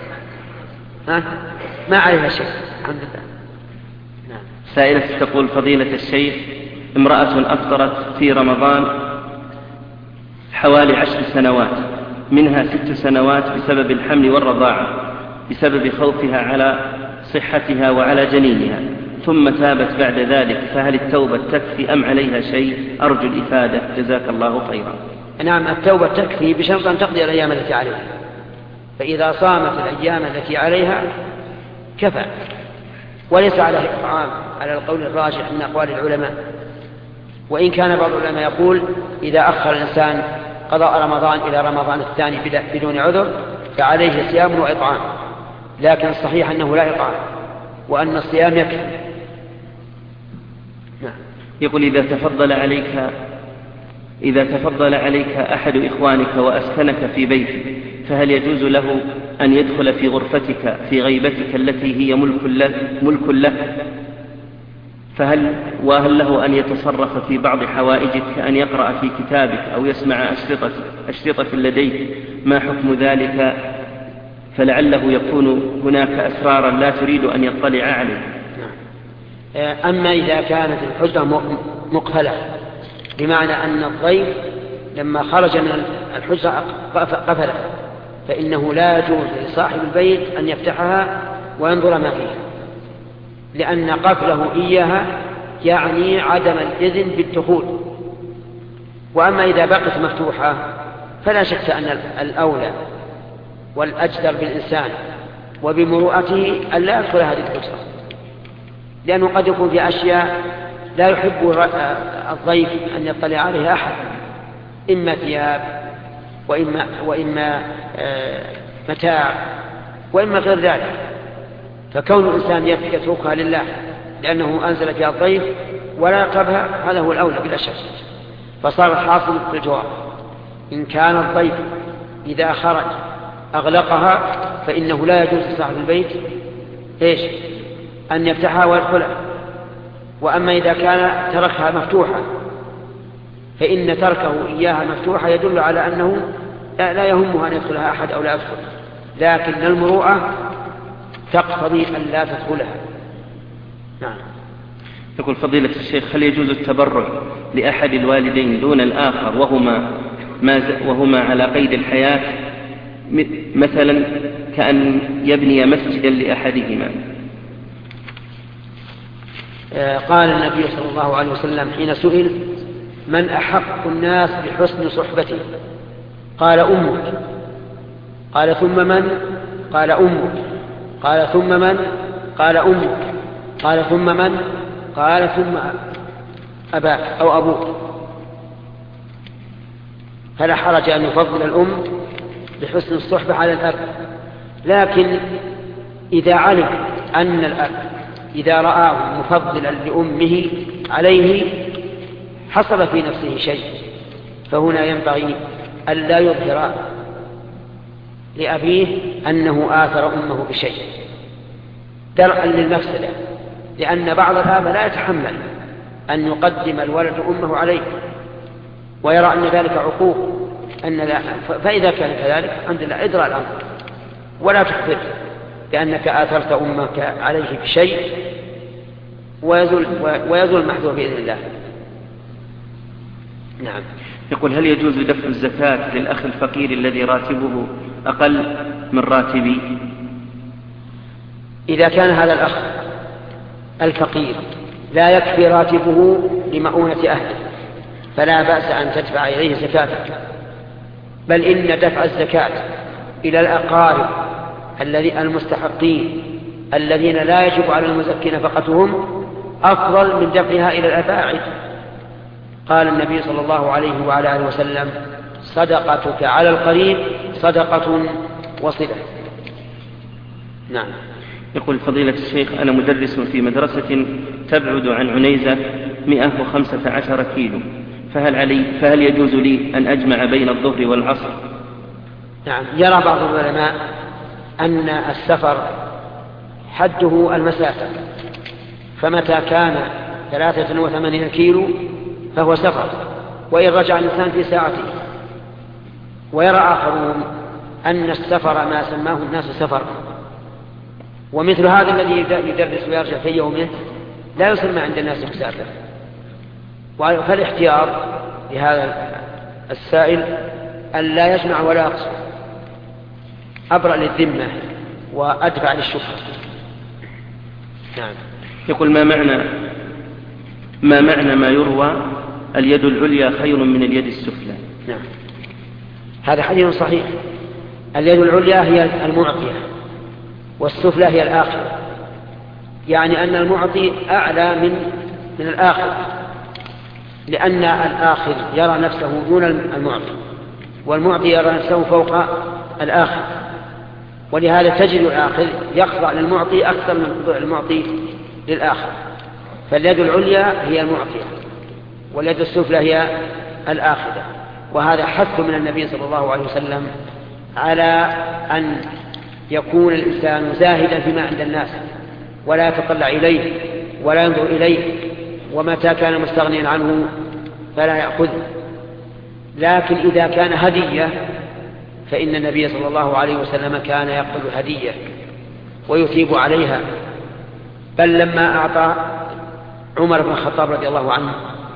ما عليها شيء الحمد لله. نعم. سائلة تقول: فضيلة الشيخ، امرأة أفطرت في رمضان حوالي 10 سنوات، منها 6 سنوات بسبب الحمل والرضاعة بسبب خوفها على صحتها وعلى جنينها، ثم تابت بعد ذلك، فهل التوبة تكفي أم عليها شيء؟ أرجو الإفادة، جزاك الله خيرا. نعم، التوبة تكفي بشرط أن تقضي الأيام التي عليها، فإذا صامت الأيام التي عليها كفى، وليس عليه إطعام على القول الراجح من أقوال العلماء. وإن كان بعض العلماء يقول: إذا أخر الإنسان قضاء رمضان إلى رمضان الثاني بدون عذر فعليه صيام وإطعام، لكن الصحيح أنه لا إطعام وأن الصيام يكفي. نعم. يقول: إذا تفضل عليك أحد إخوانك وأسكنك في بيتك، فهل يجوز له أن يدخل في غرفتك في غيبتك التي هي ملك له؟ وهل له أن يتصرف في بعض حوائجك كأن يقرأ في كتابك أو يسمع أشرطة لديك؟ ما حكم ذلك؟ فلعله يكون هناك أسرارا لا تريد أن يطلع عليه. أما إذا كانت الحجرة مقفلة، بمعنى أن الضيف لما خرج من الحجرة قفلها، فإنه لا يجوز لصاحب البيت أن يفتحها وينظر ما فيها، لأن قفله إياها يعني عدم الإذن بالدخول. وأما إذا بقت مفتوحة فلا شك أن الأولى والأجدر بالإنسان وبمروءته أن لا يدخل هذه الحجرة، لأنه قد يكون في أشياء لا يحب الضيف أن يطلع عليها أحد، إما ثياب وإما متاع وإما غير ذلك، فكون الإنسان يتركها لله لأنه أنزل فيها الضيف ولا يقربها هذا هو الأولى بلا شك. فصار الحاصل في الجواب: إن كان الضيف إذا خرج أغلقها فإنه لا يجوز لصاحب البيت أن يفتحها ويدخلها. وأما إذا كان تركها مفتوحة فإن تركه إياها مفتوحة يدل على أنه لا يهمه أن يدخلها أحد أو لا يدخل، لكن المروءة تقتضي أن لا تدخلها. نعم. يقول: فضيلة الشيخ، هل يجوز التبرع لأحد الوالدين دون الآخر وهما على قيد الحياة، مثلا كأن يبني مسجدا لأحدهما؟ قال النبي صلى الله عليه وسلم حين سئل: من أحق الناس بحسن صحبته؟ قال: أمك. قال: ثم من؟ قال: أمك. قال: ثم من؟ قال: أمك. قال: ثم من؟ قال: ثم أباك أو أبوك. فلا حرج أن يفضل الأم بحسن الصحبة على الأب. لكن إذا علم أن الأب إذا رآه مفضلا لأمه عليه حصل في نفسه شيء، فهنا ينبغي أن لا يظهر لأبيه أنه آثر أمه بشيء درءا للمفسدة، لأن بعض الآباء لا يتحمل أن يقدم الولد أمه عليه ويرى أن ذلك عقوق، فإذا كان كذلك الحمد لله ادرى الأمر ولا تخبر بأنك آثرت أمك عليه بشيء، ويزول المحذور بإذن الله. نعم. يقول: هل يجوز دفع الزكاة للأخ الفقير الذي راتبه أقل من راتبي؟ إذا كان هذا الأخ الفقير لا يكفي راتبه لمؤونة أهله فلا بأس أن تدفع إليه زكاتك، بل إن دفع الزكاة إلى الأقارب المستحقين الذين لا يجب على المزكي نفقتهم أفضل من دفعها إلى الأباعد. قال النبي صلى الله عليه وعلى آله وسلم: صدقتك على القريب صدقة وصلة. نعم. يقول: فضيلة الشيخ، أنا مدرس في مدرسة تبعد عن عنيزة 115 كيلو، فهل يجوز لي أن أجمع بين الظهر والعصر؟ نعم. يرى بعض العلماء أن السفر حده المسافة، فمتى كان 83 كيلو فهو سفر، وإن رجع الإنسان في ساعته. ويرى آخرون أن السفر ما سماه الناس سفر، ومثل هذا الذي يدرس ويرجع في يومه لا يسمى عند الناس مسافر. فالاحتياط لهذا السائل أن لا يجمع ولا يقصر، أبرأ للذمة وأدفع للشبهة. نعم. يقول: ما معنى ما يروى اليد العليا خير من اليد السفلى؟ نعم، هذا حديث صحيح. اليد العليا هي المعطية والسفلى هي الآخرة، يعني أن المعطي أعلى من الآخر، لأن الآخر يرى نفسه دون المعطي، والمعطي يرى نفسه فوق الآخر، ولهذا تجد الآخر يخضع للمعطي أكثر من خضوع المعطي للآخر. فاليد العليا هي المعطية واليد السفلى هي الآخرة. وهذا حث من النبي صلى الله عليه وسلم على أن يكون الإنسان زاهدا فيما عند الناس ولا يتطلع إليه ولا ينظر إليه، ومتى كان مستغنيا عنه فلا يأخذه. لكن إذا كان هدية فإن النبي صلى الله عليه وسلم كان يقبل هدية ويثيب عليها، بل لما أعطى عمر بن الخطاب رضي الله عنه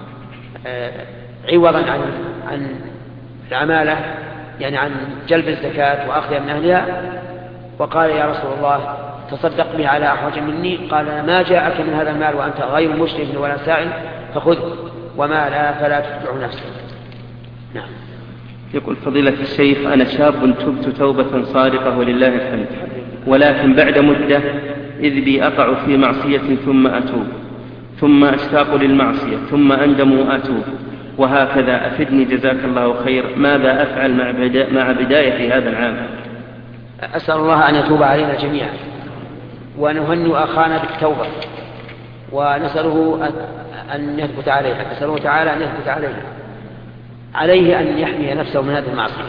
عوضا عن العمالة، يعني عن جلب الزكاة وأخذها من أهلها، وقال: يا رسول الله تصدق به على أحوج مني. قال: ما جاءك من هذا المال وأنت غير مشرف ولا سائل فخذه، وما لا فلا تتبع نفسك. نعم. يقول: فضيلة الشيخ، أنا شاب تبت توبة صادقة ولله الحمد، ولكن بعد مدة إذ بي أقع في معصية ثم أتوب، ثم أشتاق للمعصية، ثم أندم وأتوب، وهكذا. أفدني جزاك الله خير، ماذا أفعل مع بداية هذا العام؟ أسأل الله أن يتوب علينا جميعا، ونهنئ أخانا بالتوبة، ونسأله أن يثبت عليها، نسأله تعالى أن يثبت عليها. عليه أن يحمي نفسه من هذه المعصية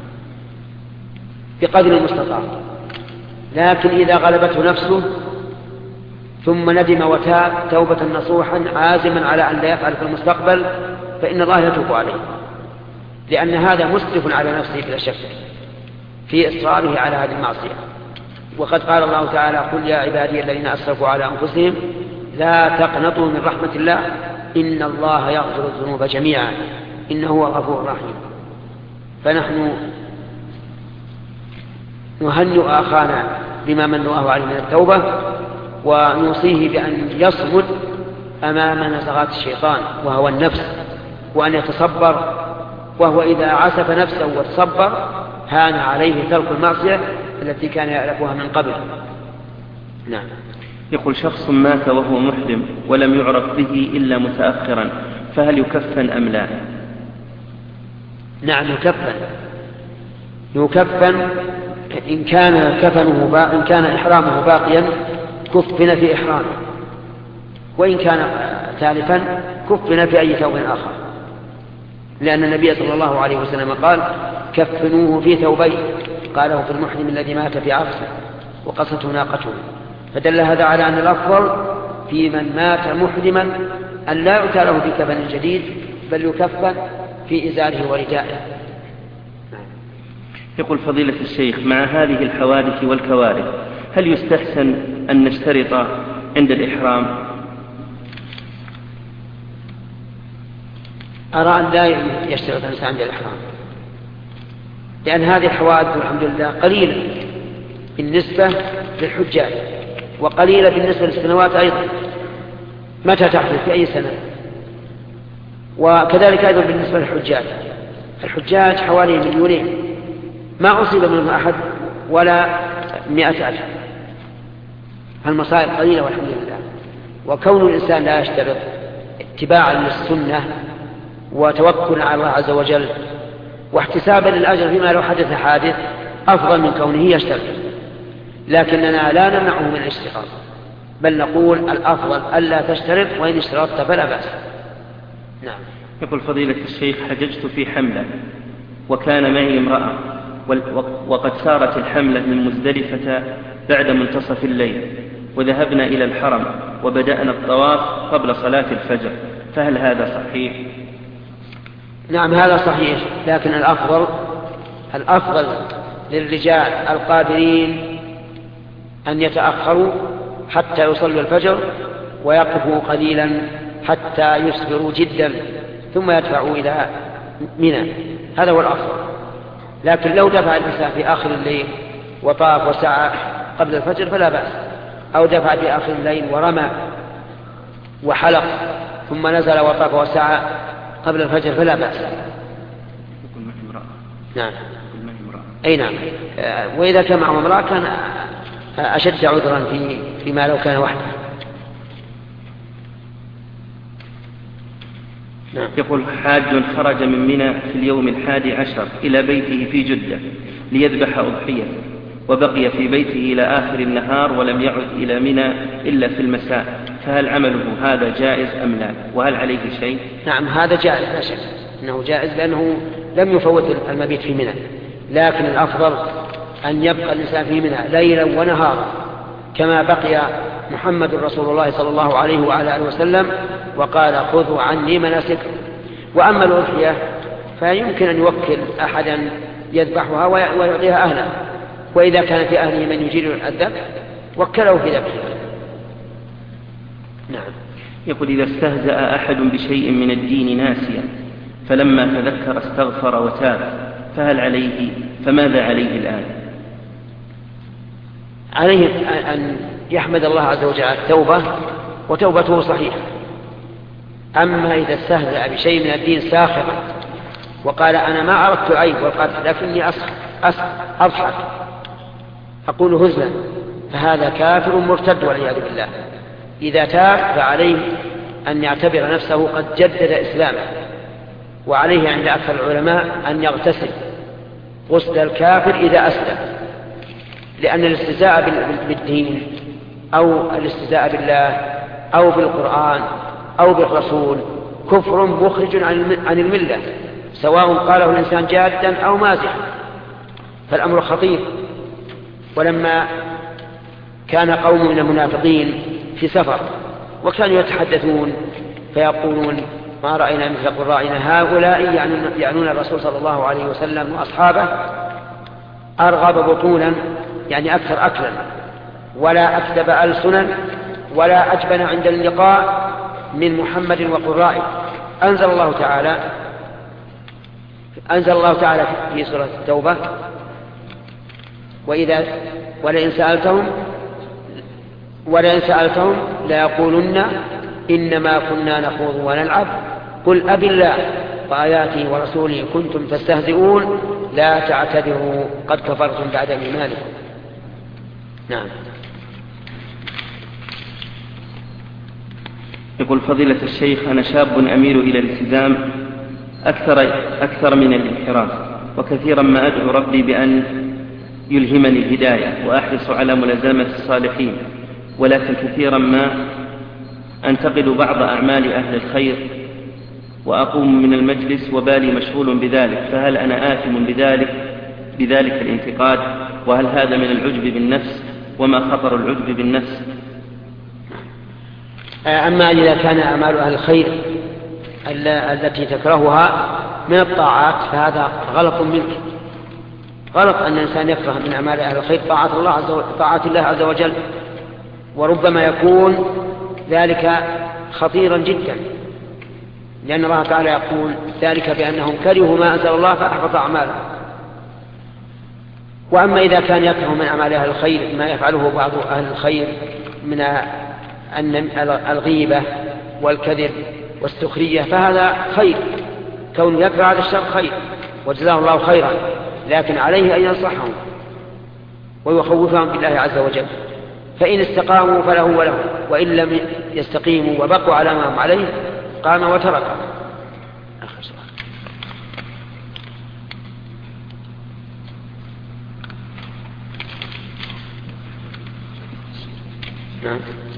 بقدر المستطاع، لكن إذا غلبته نفسه ثم ندم وتاب توبة نصوحا عازما على أن لا يفعل في المستقبل فإن الله يتوب عليه، لأن هذا مسرف على نفسه بلا شك في إصراره على هذه المعصية. وقد قال الله تعالى: قل يا عبادي الذين أسرفوا على أنفسهم لا تقنطوا من رحمة الله إن الله يغفر الذنوب جميعا إنه هو الغفور الرحيم. فنحن نهنئ أخانا بما من الله عليه من التوبة، ونوصيه بأن يصمد أمام نزغات الشيطان وهو النفس، وأن يتصبر، وهو إذا عسف نفسه وتصبر هان عليه ترك المعصية التي كان يألفها من قبل. نعم. يقول: شخص مات وهو محرم ولم يعرف به إلا متأخرا، فهل يكفن أم لا؟ نعم يكفن إن كان إحرامه باقيا كفن في إحرامه، وإن كان تالفا كفن في أي ثوب آخر، لأن النبي صلى الله عليه وسلم قال كفنوه في ثوبين، قاله في المحرم الذي مات في عرسه وقصته ناقته. فدل هذا على أن الأفضل في من مات محرما أن لا يؤتى له بكفن جديد، بل يكفن في إزاره وردائه. يقول فضيلة الشيخ: مع هذه الحوادث والكوارث هل يستحسن أن نشترط عند الإحرام؟ أرى أن لا يشترط الإنسان عند الإحرام، لأن هذه الحوادث الحمد لله قليلة بالنسبة للحجاج، وقليلة بالنسبة للسنوات أيضا، متى تحدث في أي سنة. وكذلك أيضا بالنسبة للحجاج حوالي 2 مليون ما أصيب منهم أحد ولا 100,000. المصائب قليلة والحمد لله. وكون الإنسان لا يشترط اتباعا للسنة وتوكل على الله عز وجل واحتسابا للأجر فيما لو حدث حادث أفضل من كونه يشترط، لكننا لا نمنعه من الاشتراط، بل نقول الأفضل ألا تشترط، وإن اشترطت فلا بأس. نعم. يقول فضيلة الشيخ: حججت في حملة وكان معي امرأة، وقد سارت الحملة من مزدلفة بعد منتصف الليل، وذهبنا إلى الحرم وبدأنا الطواف قبل صلاة الفجر، فهل هذا صحيح؟ نعم هذا صحيح، لكن الأفضل للرجال القادرين أن يتأخروا حتى يصلوا الفجر ويقفوا قليلا حتى يصبروا جدا ثم يدفعوا إلى منى، هذا هو الأفضل. لكن لو دفع الإنسان في آخر الليل وطاف وسعى قبل الفجر فلا بأس، أو دفع في آخر الليل ورمى وحلق ثم نزل وطاف وسعى قبل الفجر فلا بأس. نعم. أي نعم. وإذا كان معه امرأة كان أشد عذرا فيما لو كان وحده. نعم. يقول: حاج خرج من منى في اليوم 11 إلى بيته في جدة ليذبح أضحية، وبقي في بيته إلى آخر النهار ولم يعد إلى منى إلا في المساء، فهل عمله هذا جائز أم لا؟ وهل عليه شيء؟ نعم هذا جائز لا شك أنه جائز، لأنه لم يفوت المبيت في منى، لكن الأفضل أن يبقى الإنسان في منى ليلا ونهارا كما بقي محمد رسول الله صلى الله عليه وعلى آله وسلم، وقال: خذوا عني مناسككم. وأما الأضحية فيمكن أن يوكل أحدا يذبحها ويعطيها أهله، وإذا كان في أهله من يجير الذبح وكله في ذبحها. نعم. يقول: إذا استهزأ أحد بشيء من الدين ناسيا فلما تذكر استغفر وتاب، فماذا عليه الآن؟ عليه أن يحمد الله عز وجل على التوبة، وتوبته صحيحة. أما إذا استهزأ بشيء من الدين ساخرا وقال: أنا ما أردت عيب والقتل لكني أضحك أقول هزلا، فهذا كافر مرتد والعياذ بالله. إذا تاب فعليه أن يعتبر نفسه قد جدد إسلامه، وعليه عند أكثر العلماء أن يغتسل غسل الكافر إذا أسلم، لأن الاستهزاء بالدين أو الاستهزاء بالله أو بالقرآن أو بالرسول كفر مخرج عن الملة، سواء قاله الإنسان جادا أو مازحا، فالأمر خطير. ولما كان قوم من المنافقين في سفر وكانوا يتحدثون فيقولون: ما رأينا مثل قرائنا هؤلاء، يعنون الرسول صلى الله عليه وسلم وأصحابه، أرغب بطونا يعني أكثر أكلا، ولا أكذب ألسنا، ولا أجبن عند اللقاء من محمد وقرائه. أنزل الله تعالى في سورة التوبة: ولئن سألتهم ليقولن إنما كنا نخوض ونلعب قل أبي الله وآياته ورسوله كنتم تستهزئون لا تعتذروا قد كفرتم بعد إيمانكم. نعم. يقول: فضيلة الشيخ: أنا شاب أميل إلى الالتزام أكثر من الانحراف، وكثيرا ما أدعو ربي بأن يلهمني الهداية وأحرص على ملازمة الصالحين، ولكن كثيرا ما أنتقد بعض أعمال أهل الخير وأقوم من المجلس وبالي مشغول بذلك، فهل أنا آثم بذلك الانتقاد؟ وهل هذا من العجب بالنفس؟ وما خطر العجب بالنفس؟ أما إذا كان أعمال أهل الخير التي تكرهها من الطاعات فهذا غلط منك، غلط أن الإنسان يكره من أعمال أهل الخير طاعات الله عز وجل، وربما يكون ذلك خطيرا جدا، لأن الله تعالى يقول ذلك بأنهم كرهوا ما أنزل الله فأحبط أعمالهم. وأما إذا كان يكره من أعمال أهل الخير ما يفعله بعض أهل الخير من الغيبة والكذب والسخرية فهذا خير، كون يكره هذا الشر خير وجزاه الله خيرا، لكن عليه أن ينصحهم ويخوفهم بالله عز وجل، فإن استقاموا فله وله، وإن لم يستقيموا وبقوا على ما هم عليه قام وترك. نعم.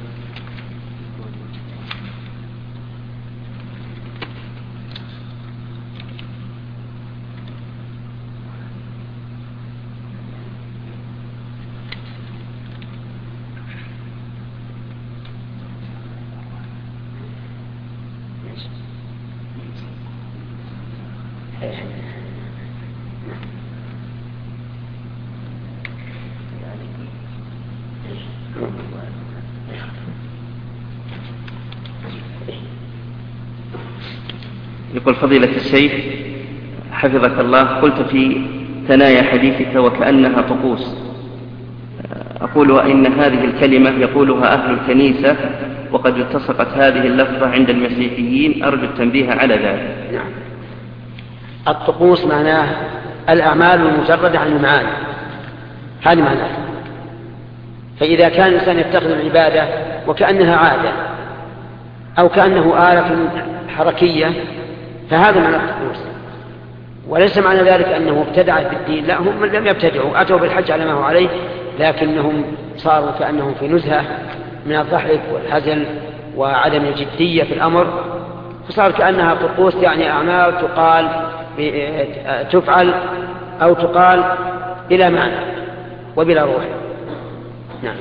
يقول فضيلة الشيخ حفظك الله، قلت في ثنايا حديثك وكأنها طقوس، أقول إن هذه الكلمة يقولها أهل الكنيسة وقد التصقت هذه اللفظة عند المسيحيين، أرجو التنبيه على ذلك. نعم. الطقوس معناه الأعمال المجردة عن المعاني، هذا معناه. فإذا كان الإنسان يتخذ العبادة وكأنها عادة أو كأنه آلة حركية فهذا معنى الطقوس، وليس معنى ذلك أنه ابتدع في الدين، لا، هم لم يبتدعوا، أتوا بالحج على ما هو عليه، لكنهم صاروا كأنهم في نزهة من الضحك والحزن وعدم الجدية في الأمر، فصار كأنها طقوس، يعني أعمال تفعل أو تقال بلا معنى وبلا روح. نعم.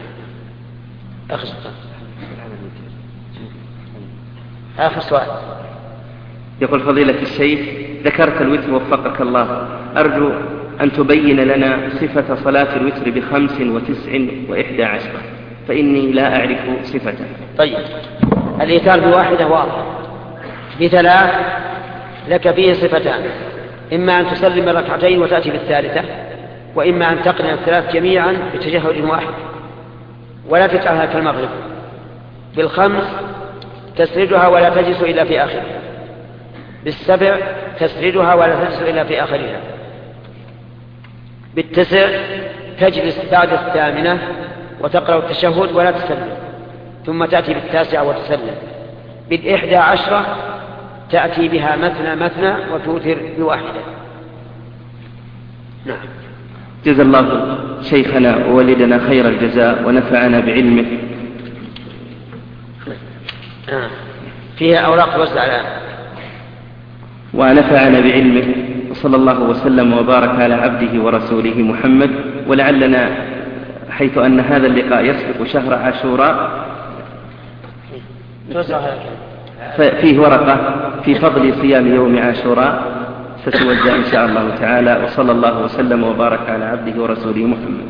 آخر سؤال. يقول فضيلة الشيخ ذكرت الوتر وفقك الله، أرجو أن تبين لنا صفة صلاة الوتر ب5 و9 و11، فإني لا أعرف صفته. طيب، الإيتار بواحدة واضح، ب3 لك فيه صفتان، إما أن تسلم ركعتين وتأتي بالثالثة، وإما أن تقنع الثلاث جميعا بتجهد واحد ولا تجعلها كالمغرب. ب5 تسردها ولا تجلس إلا في آخرها، ب7 تسردها ولا تجلس إلا في آخرها، ب9 تجلس بعد 8 وتقرأ التشهد ولا تسلم، ثم تأتي ب9 وتسلم، ب11 تأتي بها مثنى وتوتر بواحدة. نعم. جزا الله شيخنا ووالدنا خير الجزاء ونفعنا بعلمه. فيها أوراق توزع الآن. ونفعنا بعلمه، وصلى الله وسلم وبارك على عبده ورسوله محمد. ولعلنا حيث أن هذا اللقاء يسبق شهر عاشوراء فيه ورقة في فضل صيام يوم عاشوراء ستوزع إن شاء الله تعالى. وصلى الله وسلم وبارك على عبده ورسوله محمد.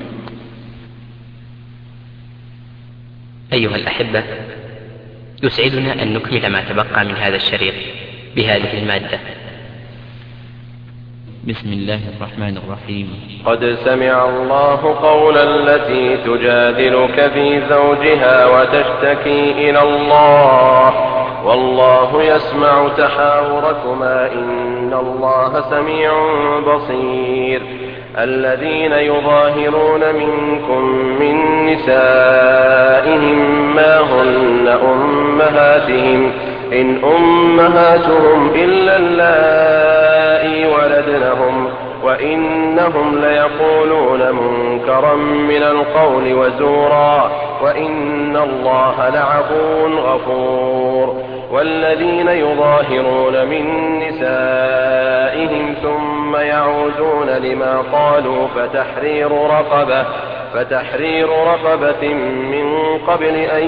أيها الأحبة، يسعدنا أن نكمل ما تبقى من هذا الشريط بهذه المادة. بسم الله الرحمن الرحيم. قد سمع الله قول التي تجادلك في زوجها وتشتكي إلى الله والله يسمع تحاوركما إن الله سميع بصير. الذين يظاهرون منكم من نسائهم ما هن أمهاتهم إن أمهاتهم إلا اللائي ولدنهم وإنهم ليقولون منكرا من القول وزورا وإن الله لعفو غفور. والذين يظاهرون من نسائهم ثم يعودون لما قالوا فتحرير رقبة من قبل أن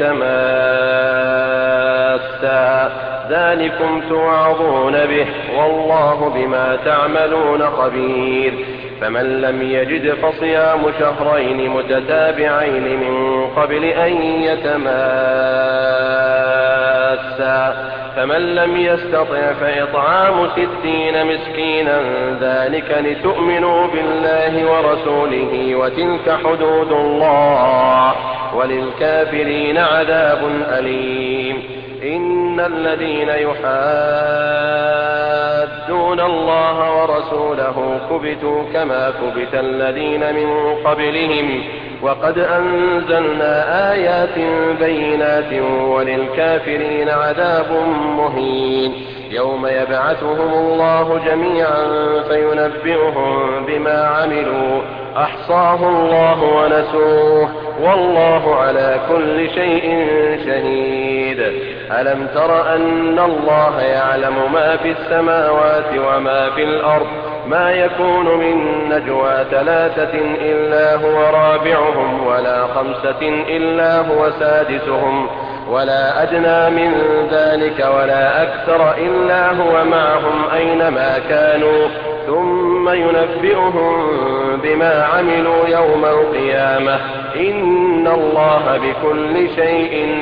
يتماسا ذلكم توعظون به والله بما تعملون خبير. فمن لم يجد فصيام شهرين متتابعين من قبل أن يتماسا فمن لم يستطع فإطعام 60 مسكينا ذلك لتؤمنوا بالله ورسوله وتلك حدود الله وللكافرين عذاب أليم. إن الذين يحادون الله ورسوله كبتوا كما كبت الذين من قبلهم وقد أنزلنا آيات بينات وللكافرين عذاب مهين. يوم يبعثهم الله جميعا فينبئهم بما عملوا أحصاه الله ونسوه والله على كل شيء شهيد. ألم تر أن الله يعلم ما في السماوات وما في الأرض ما يكون من نجوى 3 إلا هو رابعهم ولا 5 إلا هو سادسهم ولا أدنى من ذلك ولا أكثر إلا هو معهم أينما كانوا ثم ينبئهم بما عملوا يوم القيامة إن الله بكل شيء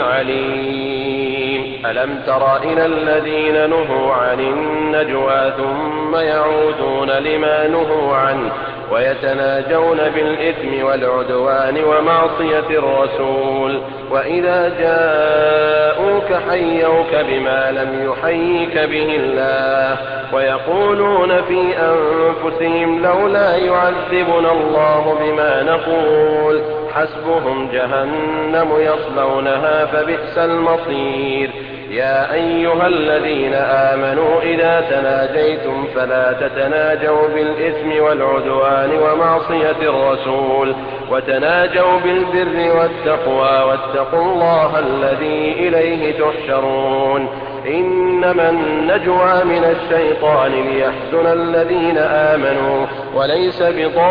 عليم. ألم تر إلى الذين نهوا عن النجوى ثم يعودون لما نهوا عنه ويتناجون بالإثم والعدوان ومعصية الرسول وإذا جاءوك حيوك بما لم يحيك به الله ويقولون في أنفسهم لولا يعذبنا الله بما نقول حسبهم جهنم يصلونها فبئس المصير. يا أيها الذين آمنوا إذا تناجيتم فلا تتناجوا بالإثم والعدوان ومعصية الرسول وتناجوا بالبر والتقوى واتقوا الله الذي إليه تحشرون. إنما النجوى من الشيطان ليحزن الذين آمنوا وليس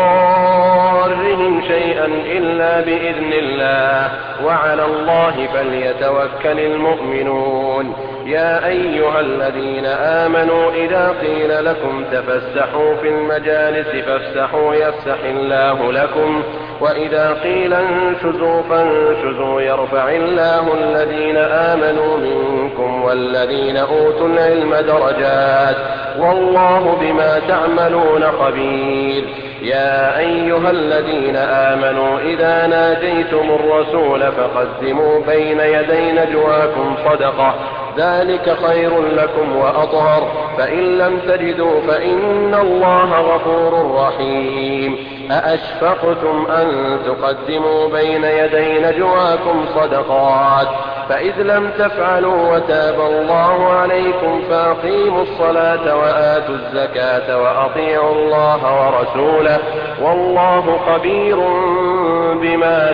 بضارهم شيئا إلا بإذن الله وعلى الله فليتوكل المؤمنون. يا أيها الذين آمنوا إذا قيل لكم تفسحوا في المجالس فافسحوا يفسح الله لكم وإذا قيل انشزوا فانشزوا يرفع الله الذين آمنوا منكم والذين أوتوا العلم درجات والله بما تعملون خبير. يا أيها الذين آمنوا إذا ناجيتم الرسول فقدموا بين يدي نجواكم صدقة ذلك خير لكم وأطهر فإن لم تجدوا فإن الله غفور رحيم. أأشفقتم أن تقدموا بين يدي نجواكم صدقات فإذ لم تفعلوا وتاب الله عليكم فأقيموا الصلاة وآتوا الزكاة وأطيعوا الله ورسوله والله خبير بما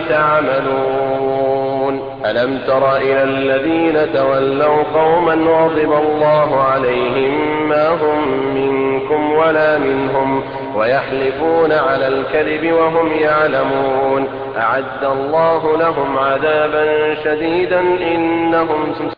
تعملون. ألم تر إلى الذين تولوا قوما غضب الله عليهم ما هم منكم ولا منهم ويحلفون على الكذب وهم يعلمون أعد الله لهم عذابا شديدا إنهم